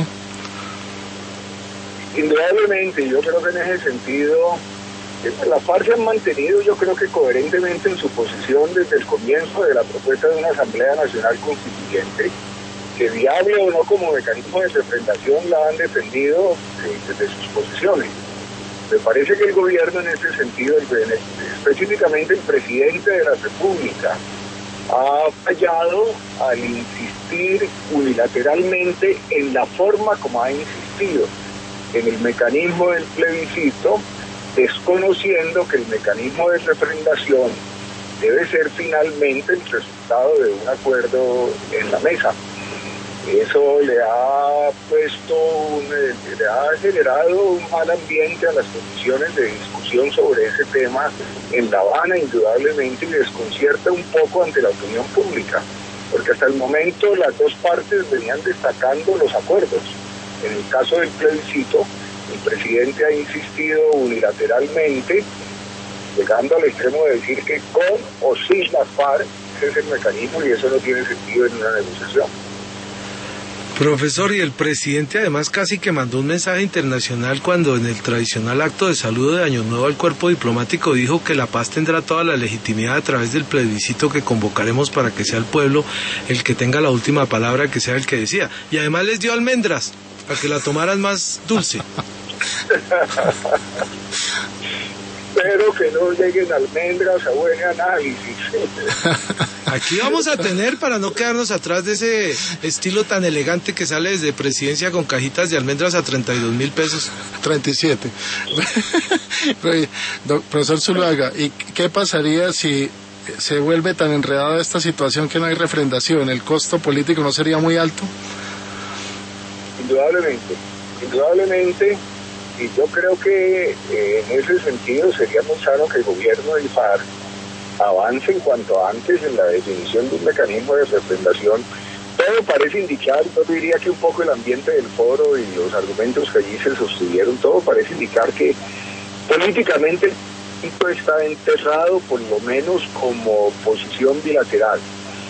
Indudablemente, yo creo que en ese sentido la FARC se han mantenido, yo creo que coherentemente en su posición desde el comienzo de la propuesta de una Asamblea Nacional Constituyente, que viable o no como mecanismo de refrendación la han defendido eh, desde sus posiciones. Me parece que el gobierno en ese sentido, específicamente el presidente de la República, ha fallado al insistir unilateralmente en la forma como ha insistido en el mecanismo del plebiscito, desconociendo que el mecanismo de refrendación debe ser finalmente el resultado de un acuerdo en la mesa. Eso le ha puesto, un, le ha generado un mal ambiente a las condiciones de discusión sobre ese tema en La Habana, indudablemente, y desconcierta un poco ante la opinión pública, porque hasta el momento las dos partes venían destacando los acuerdos. En el caso del plebiscito, el presidente ha insistido unilateralmente, llegando al extremo de decir que con o sin las FARC ese es el mecanismo y eso no tiene sentido en una negociación. Profesor, y el presidente además casi que mandó un mensaje internacional cuando en el tradicional acto de saludo de Año Nuevo al cuerpo diplomático dijo que la paz tendrá toda la legitimidad a través del plebiscito que convocaremos para que sea el pueblo el que tenga la última palabra, que sea el que decida. Y además les dio almendras para que la tomaran más dulce. Espero que no lleguen almendras a buen análisis. Aquí vamos a tener, para no quedarnos atrás de ese estilo tan elegante que sale desde presidencia con cajitas de almendras a treinta y dos mil pesos. treinta y siete. Profesor Zuluaga, ¿y qué pasaría si se vuelve tan enredada esta situación que no hay refrendación? ¿El costo político no sería muy alto? Indudablemente, indudablemente. Y yo creo que eh, en ese sentido sería muy sano que el gobierno y FARC avance en cuanto antes en la definición de un mecanismo de refrendación. Todo parece indicar, yo diría que un poco el ambiente del foro y los argumentos que allí se sostuvieron, todo parece indicar que políticamente el conflicto está enterrado, por lo menos como posición bilateral.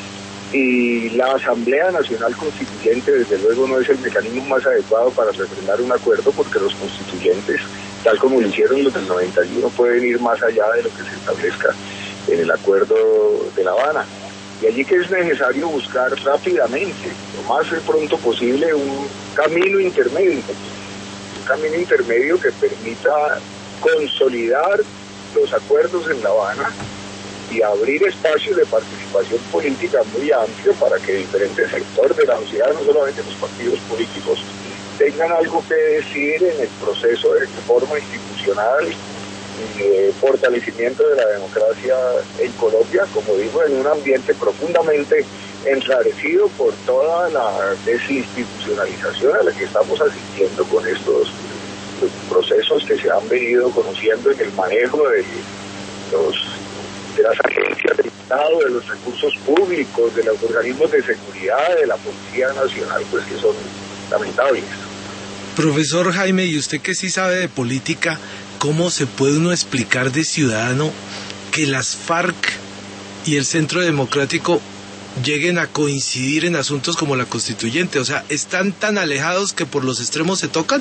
Y la Asamblea Nacional Constituyente desde luego no es el mecanismo más adecuado para refrendar un acuerdo, porque los constituyentes, tal como lo hicieron los del noventa y uno, pueden ir más allá de lo que se establezca en el acuerdo de La Habana. Y allí que es necesario buscar rápidamente, lo más pronto posible, un camino intermedio, un camino intermedio que permita consolidar los acuerdos en La Habana y abrir espacios de participación política muy amplio para que diferentes sectores de la sociedad, no solamente los partidos políticos, tengan algo que decir en el proceso de reforma institucional y de fortalecimiento de la democracia en Colombia, como digo, en un ambiente profundamente enrarecido por toda la desinstitucionalización a la que estamos asistiendo con estos procesos que se han venido conociendo en el manejo de los de las agencias del Estado, de los recursos públicos, de los organismos de seguridad, de la Policía Nacional, pues que son lamentables. Profesor Jaime, y usted que sí sabe de política, ¿cómo se puede uno explicar de ciudadano que las FARC y el Centro Democrático lleguen a coincidir en asuntos como la constituyente? O sea, ¿están tan alejados que por los extremos se tocan?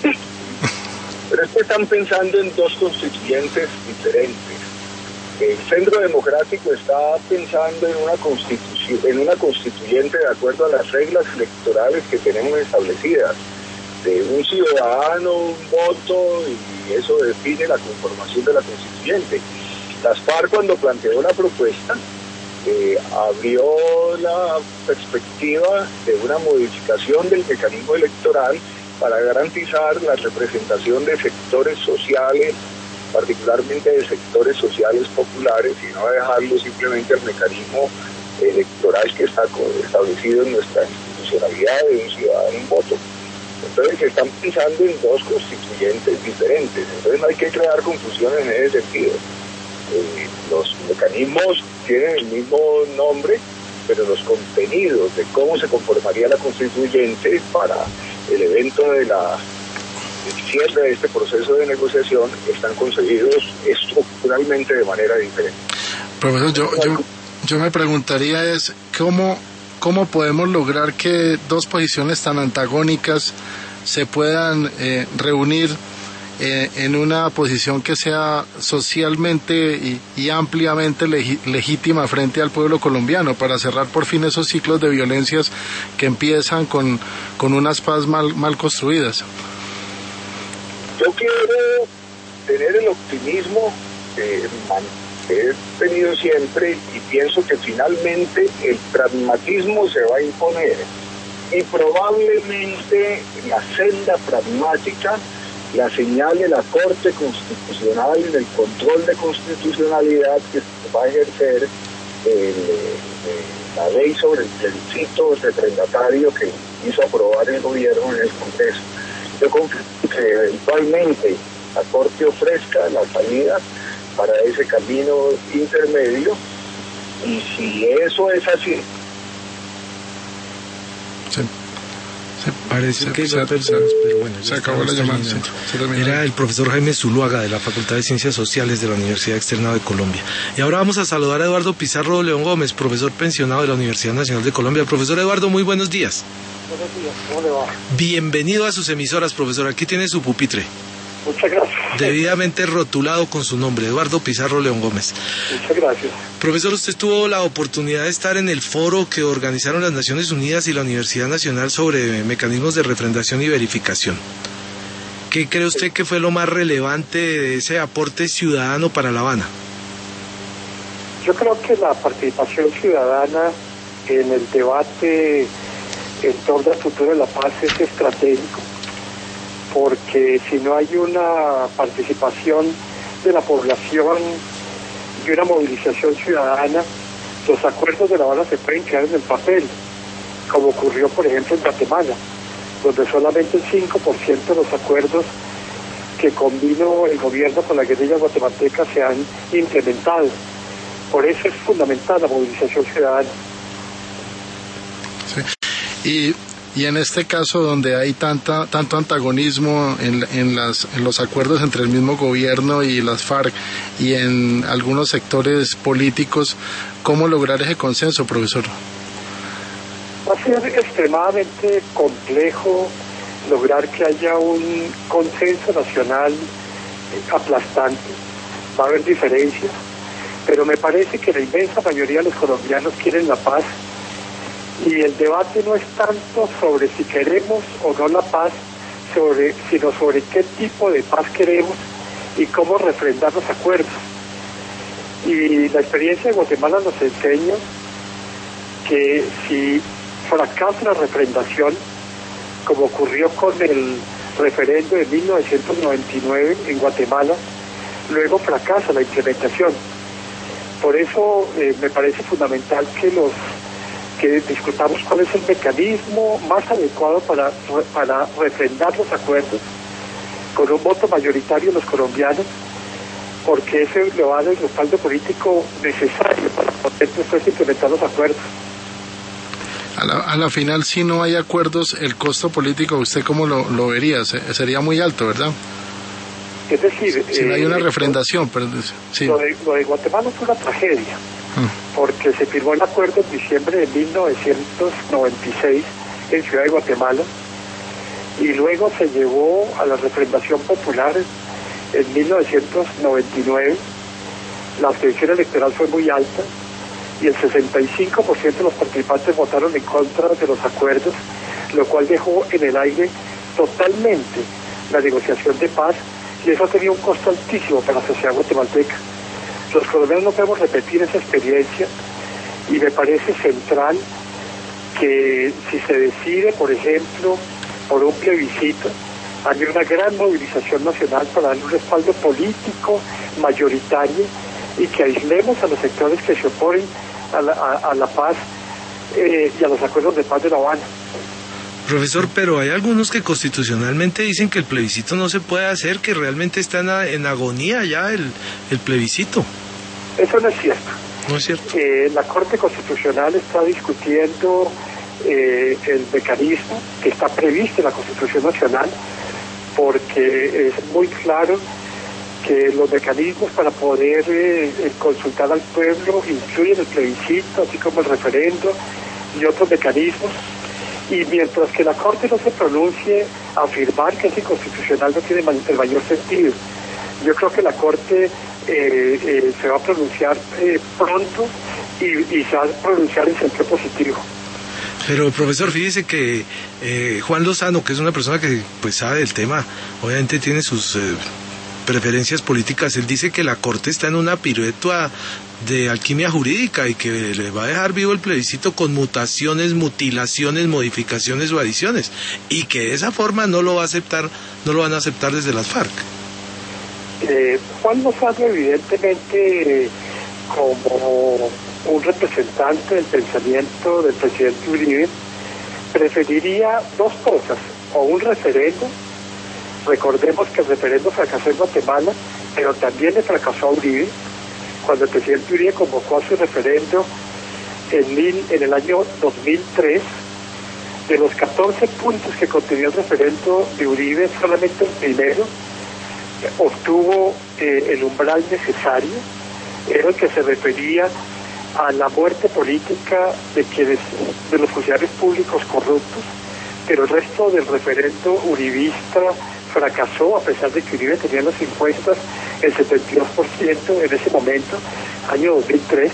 Pero es que están pensando en dos constituyentes diferentes. El Centro Democrático está pensando en una constitución, en una constituyente de acuerdo a las reglas electorales que tenemos establecidas, de un ciudadano, un voto, y eso define la conformación de la constituyente. Las FARC, cuando planteó la propuesta, eh, abrió la perspectiva de una modificación del mecanismo electoral para garantizar la representación de sectores sociales, particularmente de sectores sociales populares, y no dejarlo simplemente al mecanismo electoral que está establecido en nuestra institucionalidad de un ciudadano un voto. Entonces se están pensando en dos constituyentes diferentes, entonces no hay que crear confusión en ese sentido. Eh, los mecanismos tienen el mismo nombre, pero los contenidos de cómo se conformaría la constituyente para el evento de la el cierre de este proceso de negociación están concebidos estructuralmente de manera diferente. Profesor, yo, yo, yo me preguntaría es cómo, cómo podemos lograr que dos posiciones tan antagónicas se puedan eh, reunir eh, en una posición que sea socialmente y, y ampliamente legi- legítima frente al pueblo colombiano, para cerrar por fin esos ciclos de violencias que empiezan con, con unas paz mal, mal construidas. Yo quiero tener el optimismo eh, que he tenido siempre, y pienso que finalmente el pragmatismo se va a imponer, y probablemente la senda pragmática la señale la Corte Constitucional en el control de constitucionalidad que va a ejercer eh, la ley sobre el plebiscito refrendatario que hizo aprobar el gobierno en el Congreso. Yo confío que eventualmente la Corte ofrezca la salida para ese camino intermedio, y si eso es así... Sí. Sí, Parece se, que se, hay personas, pero bueno, se acabó la llamada. Sí, era el profesor Jaime Zuluaga, de la Facultad de Ciencias Sociales de la Universidad Externado de Colombia. Y ahora vamos a saludar a Eduardo Pizarro León Gómez, profesor pensionado de la Universidad Nacional de Colombia. Profesor Eduardo, muy buenos días. Buenos días, ¿cómo le va? Bienvenido a sus emisoras, profesor. Aquí tiene su pupitre. Muchas gracias. Debidamente rotulado con su nombre, Eduardo Pizarro León Gómez. Muchas gracias. Profesor, usted tuvo la oportunidad de estar en el foro que organizaron las Naciones Unidas y la Universidad Nacional sobre mecanismos de refrendación y verificación. ¿Qué cree usted que fue lo más relevante de ese aporte ciudadano para La Habana? Yo creo que la participación ciudadana en el debate en torno al futuro de la paz es estratégico, porque si no hay una participación de la población y una movilización ciudadana, los acuerdos de La Habana se pueden quedar en el papel, como ocurrió por ejemplo en Guatemala, donde solamente el cinco por ciento de los acuerdos que combinó el gobierno con la guerrilla guatemalteca se han implementado. Por eso es fundamental la movilización ciudadana. Sí. Y, y en este caso, donde hay tanta tanto antagonismo en, en, las, en los acuerdos entre el mismo gobierno y las FARC y en algunos sectores políticos, ¿cómo lograr ese consenso, profesor? Va a ser extremadamente complejo lograr que haya un consenso nacional aplastante. Va a haber diferencias, pero me parece que la inmensa mayoría de los colombianos quieren la paz, y el debate no es tanto sobre si queremos o no la paz, sobre, sino sobre qué tipo de paz queremos y cómo refrendar los acuerdos. Y la experiencia de Guatemala nos enseña que si fracasa la refrendación, como ocurrió con el referendo de mil novecientos noventa y nueve en Guatemala, luego fracasa la implementación. Por eso eh, me parece fundamental que los que discutamos cuál es el mecanismo más adecuado para, para refrendar los acuerdos con un voto mayoritario de los colombianos, porque ese le va a dar el respaldo político necesario para poder después implementar los acuerdos. A la, a la final, si no hay acuerdos, el costo político, ¿usted cómo lo, lo vería? Se, sería muy alto, ¿verdad? Es decir... Si no hay una eh, refrendación, pero... Sí. Lo de, lo de Guatemala fue una tragedia, hmm. porque se firmó el acuerdo en diciembre de mil novecientos noventa y seis en Ciudad de Guatemala, y luego se llevó a la refrendación popular en mil novecientos noventa y nueve. La abstención electoral fue muy alta, y el sesenta y cinco por ciento de los participantes votaron en contra de los acuerdos, lo cual dejó en el aire totalmente la negociación de paz, y eso tenía un costo altísimo para la sociedad guatemalteca. Los colombianos no podemos repetir esa experiencia, y me parece central que si se decide, por ejemplo, por un plebiscito, haya una gran movilización nacional para darle un respaldo político mayoritario y que aislemos a los sectores que se oponen a la, a, a la paz eh, y a los acuerdos de paz de La Habana. Profesor, pero hay algunos que constitucionalmente dicen que el plebiscito no se puede hacer, que realmente está en, en agonía ya el, el plebiscito. Eso no es cierto. No es cierto. Eh, la Corte Constitucional está discutiendo eh, el mecanismo que está previsto en la Constitución Nacional, porque es muy claro que los mecanismos para poder eh, consultar al pueblo incluyen el plebiscito, así como el referendo y otros mecanismos. Y mientras que la Corte no se pronuncie a afirmar que es inconstitucional, no tiene el mayor sentido. Yo creo que la Corte eh, eh, se va a pronunciar eh, pronto y, y se va a pronunciar en sentido positivo. Pero, profesor, fíjese que eh, Juan Lozano, que es una persona que pues sabe del tema, obviamente tiene sus eh, preferencias políticas, él dice que la Corte está en una pirueta de alquimia jurídica y que le va a dejar vivo el plebiscito con mutaciones, mutilaciones, modificaciones o adiciones, y que de esa forma no lo va a aceptar, no lo van a aceptar desde las FARC. Eh, Juan Lozano, evidentemente, eh, como un representante del pensamiento del presidente Uribe, preferiría dos cosas: o un referendo. Recordemos que el referendo fracasó en Guatemala, pero también le fracasó a Uribe, cuando el presidente Uribe convocó a su referendo en, mil, en el año dos mil tres. De los catorce puntos que contenía el referendo de Uribe, solamente el primero obtuvo eh, el umbral necesario, era el que se refería a la muerte política de quienes, de los funcionarios públicos corruptos, pero el resto del referendo uribista fracasó, a pesar de que Uribe tenía en las encuestas el setenta y dos por ciento en ese momento, año dos mil tres,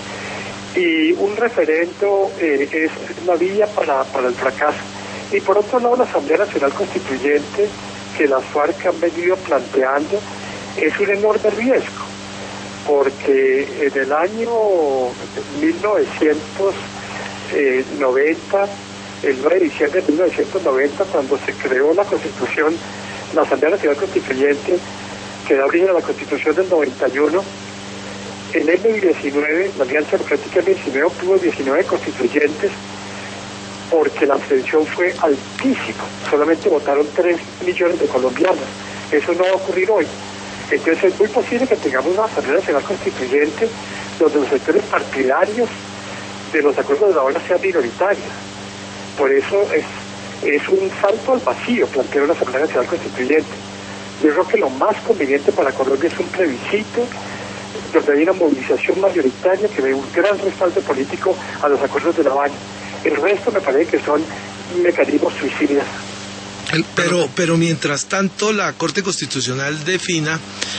y un referendo eh, es una vía para, para el fracaso. Y por otro lado, la Asamblea Nacional Constituyente, que las FARC han venido planteando, es un enorme riesgo, porque en el año mil novecientos noventa, el nueve de diciembre de mil novecientos noventa, cuando se creó la Constitución, la Asamblea Nacional Constituyente, que da origen a la Constitución del noventa y uno, en el M diecinueve, la Alianza Democrática M diecinueve obtuvo diecinueve constituyentes, porque la abstención fue altísima, solamente votaron tres millones de colombianos. Eso no va a ocurrir hoy. Entonces es muy posible que tengamos una Asamblea Nacional Constituyente donde los sectores partidarios de los acuerdos de La Habana sean minoritarios. Por eso es, es un salto al vacío plantear una Asamblea Nacional Constituyente. Yo creo que lo más conveniente para Colombia es un plebiscito donde hay una movilización mayoritaria que dé un gran respaldo político a los acuerdos de La Habana. El resto me parece que son mecanismos suicidas. El, pero, pero mientras tanto la Corte Constitucional defina,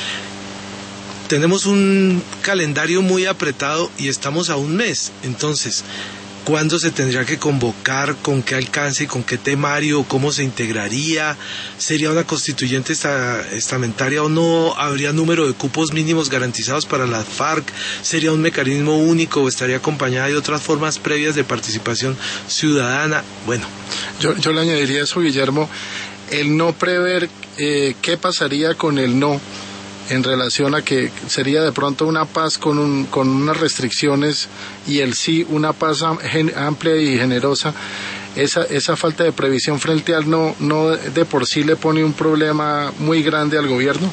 tenemos un calendario muy apretado y estamos a un mes. Entonces, ¿cuándo se tendría que convocar? ¿Con qué alcance y con qué temario? ¿Cómo se integraría? ¿Sería una constituyente esta, estamentaria o no? ¿Habría número de cupos mínimos garantizados para las FARC? ¿Sería un mecanismo único o estaría acompañada de otras formas previas de participación ciudadana? Bueno, yo, yo le añadiría eso, Guillermo, el no prever eh, qué pasaría con el no, en relación a que sería de pronto una paz con, un, con unas restricciones, y el sí una paz amplia y generosa. Esa, esa falta de previsión frente al no, no de por sí le pone un problema muy grande al gobierno.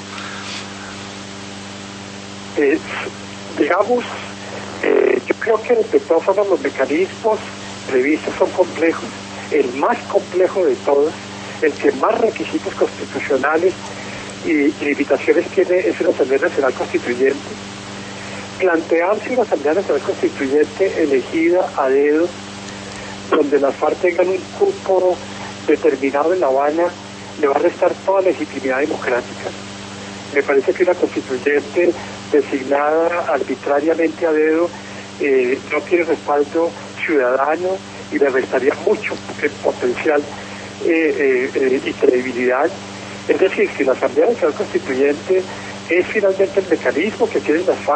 Eh, digamos, eh, yo creo que de todas formas los mecanismos previstos son complejos. El más complejo de todos, el que más requisitos constitucionales y limitaciones tiene, es una Asamblea Nacional Constituyente. Plantearse una Asamblea Nacional Constituyente elegida a dedo, donde las FARC tengan un cupo determinado en La Habana, le va a restar toda legitimidad democrática. Me parece que una constituyente designada arbitrariamente a dedo eh, no tiene respaldo ciudadano y le restaría mucho potencial eh, eh, y credibilidad. Es decir, si la Asamblea Nacional Constituyente es finalmente el mecanismo que tienen las FARC,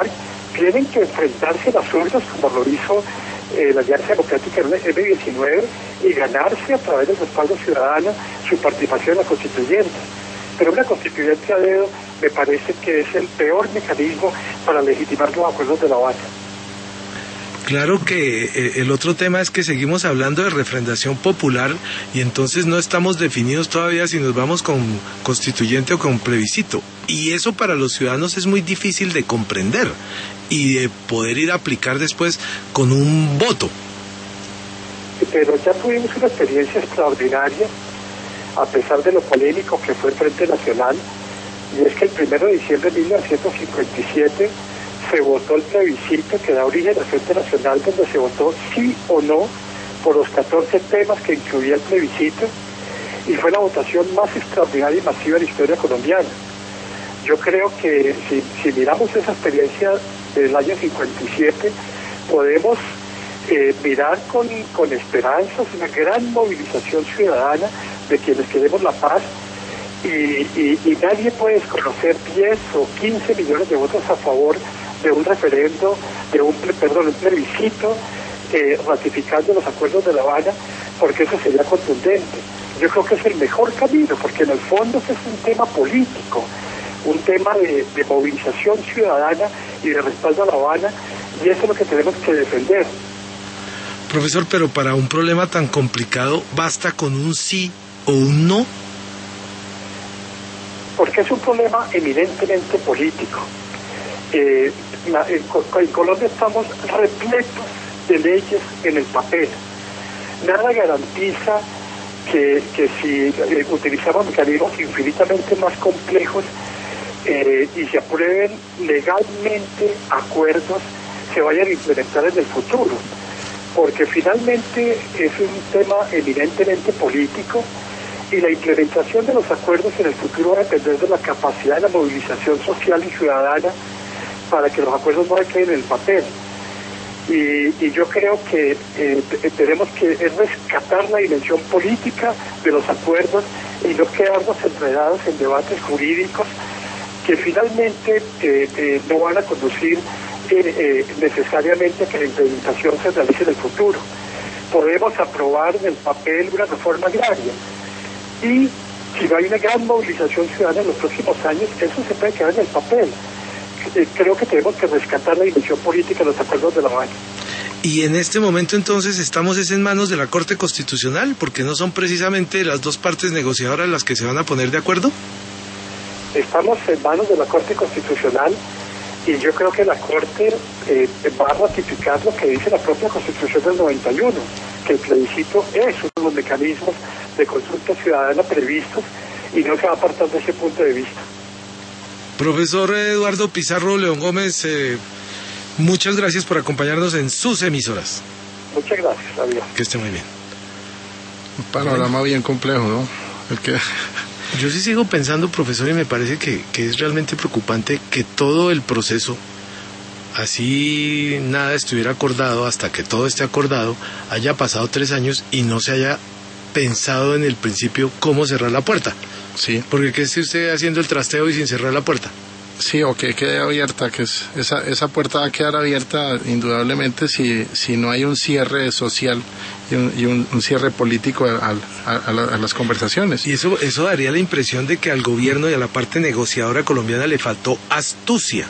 tienen que enfrentarse a las urnas como lo hizo eh, la Alianza Democrática eme diecinueve y ganarse a través del respaldo ciudadano su participación en la constituyente. Pero una constituyente a dedo me parece que es el peor mecanismo para legitimar los acuerdos de La Habana. Claro que eh, el otro tema es que seguimos hablando de refrendación popular y entonces no estamos definidos todavía si nos vamos con constituyente o con plebiscito. Y eso para los ciudadanos es muy difícil de comprender y de poder ir a aplicar después con un voto. Pero ya tuvimos una experiencia extraordinaria, a pesar de lo polémico que fue el Frente Nacional, y es que el primero de diciembre de mil novecientos cincuenta y siete se votó el plebiscito que da origen al Frente Nacional, donde se votó sí o no por los catorce temas que incluía el plebiscito, y fue la votación más extraordinaria y masiva de la historia colombiana. Yo creo que si, si miramos esa experiencia del año cincuenta y siete, podemos eh, mirar con, con esperanzas una gran movilización ciudadana de quienes queremos la paz, y, y, y nadie puede desconocer diez o quince millones de votos a favor de un referendo, de un, perdón, un plebiscito eh, ratificando los acuerdos de La Habana, porque eso sería contundente. Yo creo que es el mejor camino, porque en el fondo ese es un tema político, un tema de, de movilización ciudadana y de respaldo a La Habana, y eso es lo que tenemos que defender. Profesor, pero para un problema tan complicado, ¿basta con un sí o un no? Porque es un problema eminentemente político. Eh, la, en, en Colombia estamos repletos de leyes en el papel. Nada garantiza que, que si eh, utilizamos mecanismos infinitamente más complejos eh, y se aprueben legalmente acuerdos, se vayan a implementar en el futuro. Porque finalmente es un tema eminentemente político y la implementación de los acuerdos en el futuro va a depender de la capacidad de la movilización social y ciudadana para que los acuerdos no queden en el papel. Y, y yo creo que eh, tenemos que rescatar la dimensión política de los acuerdos y no quedarnos enredados en debates jurídicos que finalmente eh, eh, no van a conducir eh, eh, necesariamente a que la implementación se realice en el futuro. Podemos aprobar en el papel una reforma agraria y si no hay una gran movilización ciudadana en los próximos años, eso se puede quedar en el papel. Eh, creo que tenemos que rescatar la dimensión política de los acuerdos de La Habana. Y en este momento entonces estamos es en manos de la Corte Constitucional, porque no son precisamente las dos partes negociadoras las que se van a poner de acuerdo. Estamos en manos de la Corte Constitucional y yo creo que la Corte eh, va a ratificar lo que dice la propia Constitución del noventa y uno, que el plebiscito es uno de los mecanismos de consulta ciudadana previstos y no se va a apartar de ese punto de vista. Profesor Eduardo Pizarro León Gómez, eh, muchas gracias por acompañarnos en sus emisoras. Muchas gracias, adiós. Que esté muy bien. Un panorama bien complejo, ¿no? El que... Yo sí sigo pensando, profesor, y me parece que, que es realmente preocupante que todo el proceso, así nada estuviera acordado, hasta que todo esté acordado, haya pasado tres años y no se haya pensado en el principio cómo cerrar la puerta. Sí. Porque ¿qué esté usted haciendo el trasteo y sin cerrar la puerta? Sí, o que quede abierta, que es, esa, esa puerta va a quedar abierta indudablemente si, si no hay un cierre social y un, y un, un cierre político a, a, a, la, a las conversaciones. Y eso, eso daría la impresión de que al gobierno y a la parte negociadora colombiana le faltó astucia.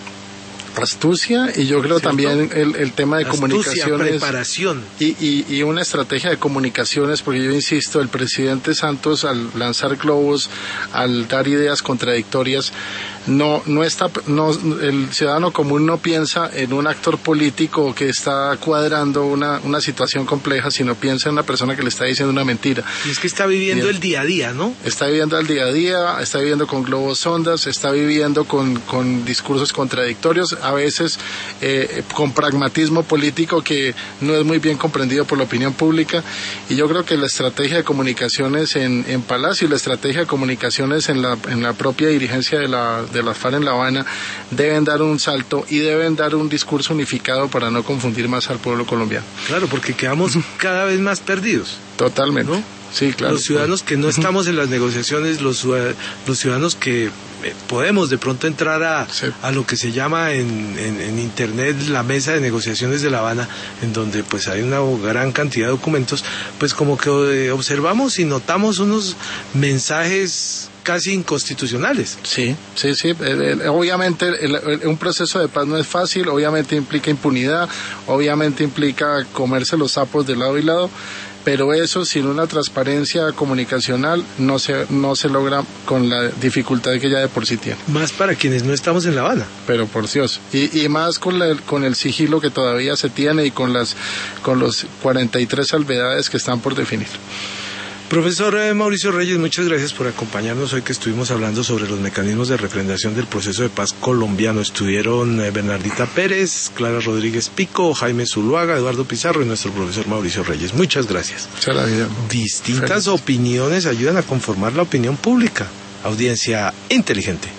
Astucia y yo creo, ¿cierto?, también el, el tema de astucia, comunicaciones, preparación y, y, y una estrategia de comunicaciones, porque yo insisto, el presidente Santos al lanzar globos, al dar ideas contradictorias, no no está no el ciudadano común no piensa en un actor político que está cuadrando una una situación compleja, sino piensa en una persona que le está diciendo una mentira. Y es que está viviendo el día a día, ¿no? Está viviendo el día a día, está viviendo con globos sondas, está viviendo con con discursos contradictorios, a veces eh, con pragmatismo político que no es muy bien comprendido por la opinión pública. Y yo creo que la estrategia de comunicaciones en en Palacio y la estrategia de comunicaciones en la en la propia dirigencia de la de las FARC en La Habana deben dar un salto y deben dar un discurso unificado para no confundir más al pueblo colombiano. Claro, porque quedamos cada vez más perdidos. Totalmente. ¿No? Sí, claro. Los ciudadanos que no estamos en las negociaciones, los, los ciudadanos que podemos de pronto entrar a, sí. a lo que se llama en, en, en internet la mesa de negociaciones de La Habana, en donde pues hay una gran cantidad de documentos, pues como que observamos y notamos unos mensajes casi inconstitucionales. Sí, sí, sí. El, el, obviamente el, el, un proceso de paz no es fácil, obviamente implica impunidad, obviamente implica comerse los sapos de lado y lado, pero eso sin una transparencia comunicacional no se no se logra con la dificultad que ya de por sí tiene. Más para quienes no estamos en La Habana. Pero por Dios. Y, y más con, la, con el sigilo que todavía se tiene y con las con los cuarenta y tres salvedades que están por definir. Profesor Mauricio Reyes, muchas gracias por acompañarnos hoy que estuvimos hablando sobre los mecanismos de refrendación del proceso de paz colombiano. Estuvieron Bernardita Pérez, Clara Rodríguez Pico, Jaime Zuluaga, Eduardo Pizarro y nuestro profesor Mauricio Reyes. Muchas gracias. Distintas Feliz. opiniones ayudan a conformar la opinión pública. Audiencia inteligente.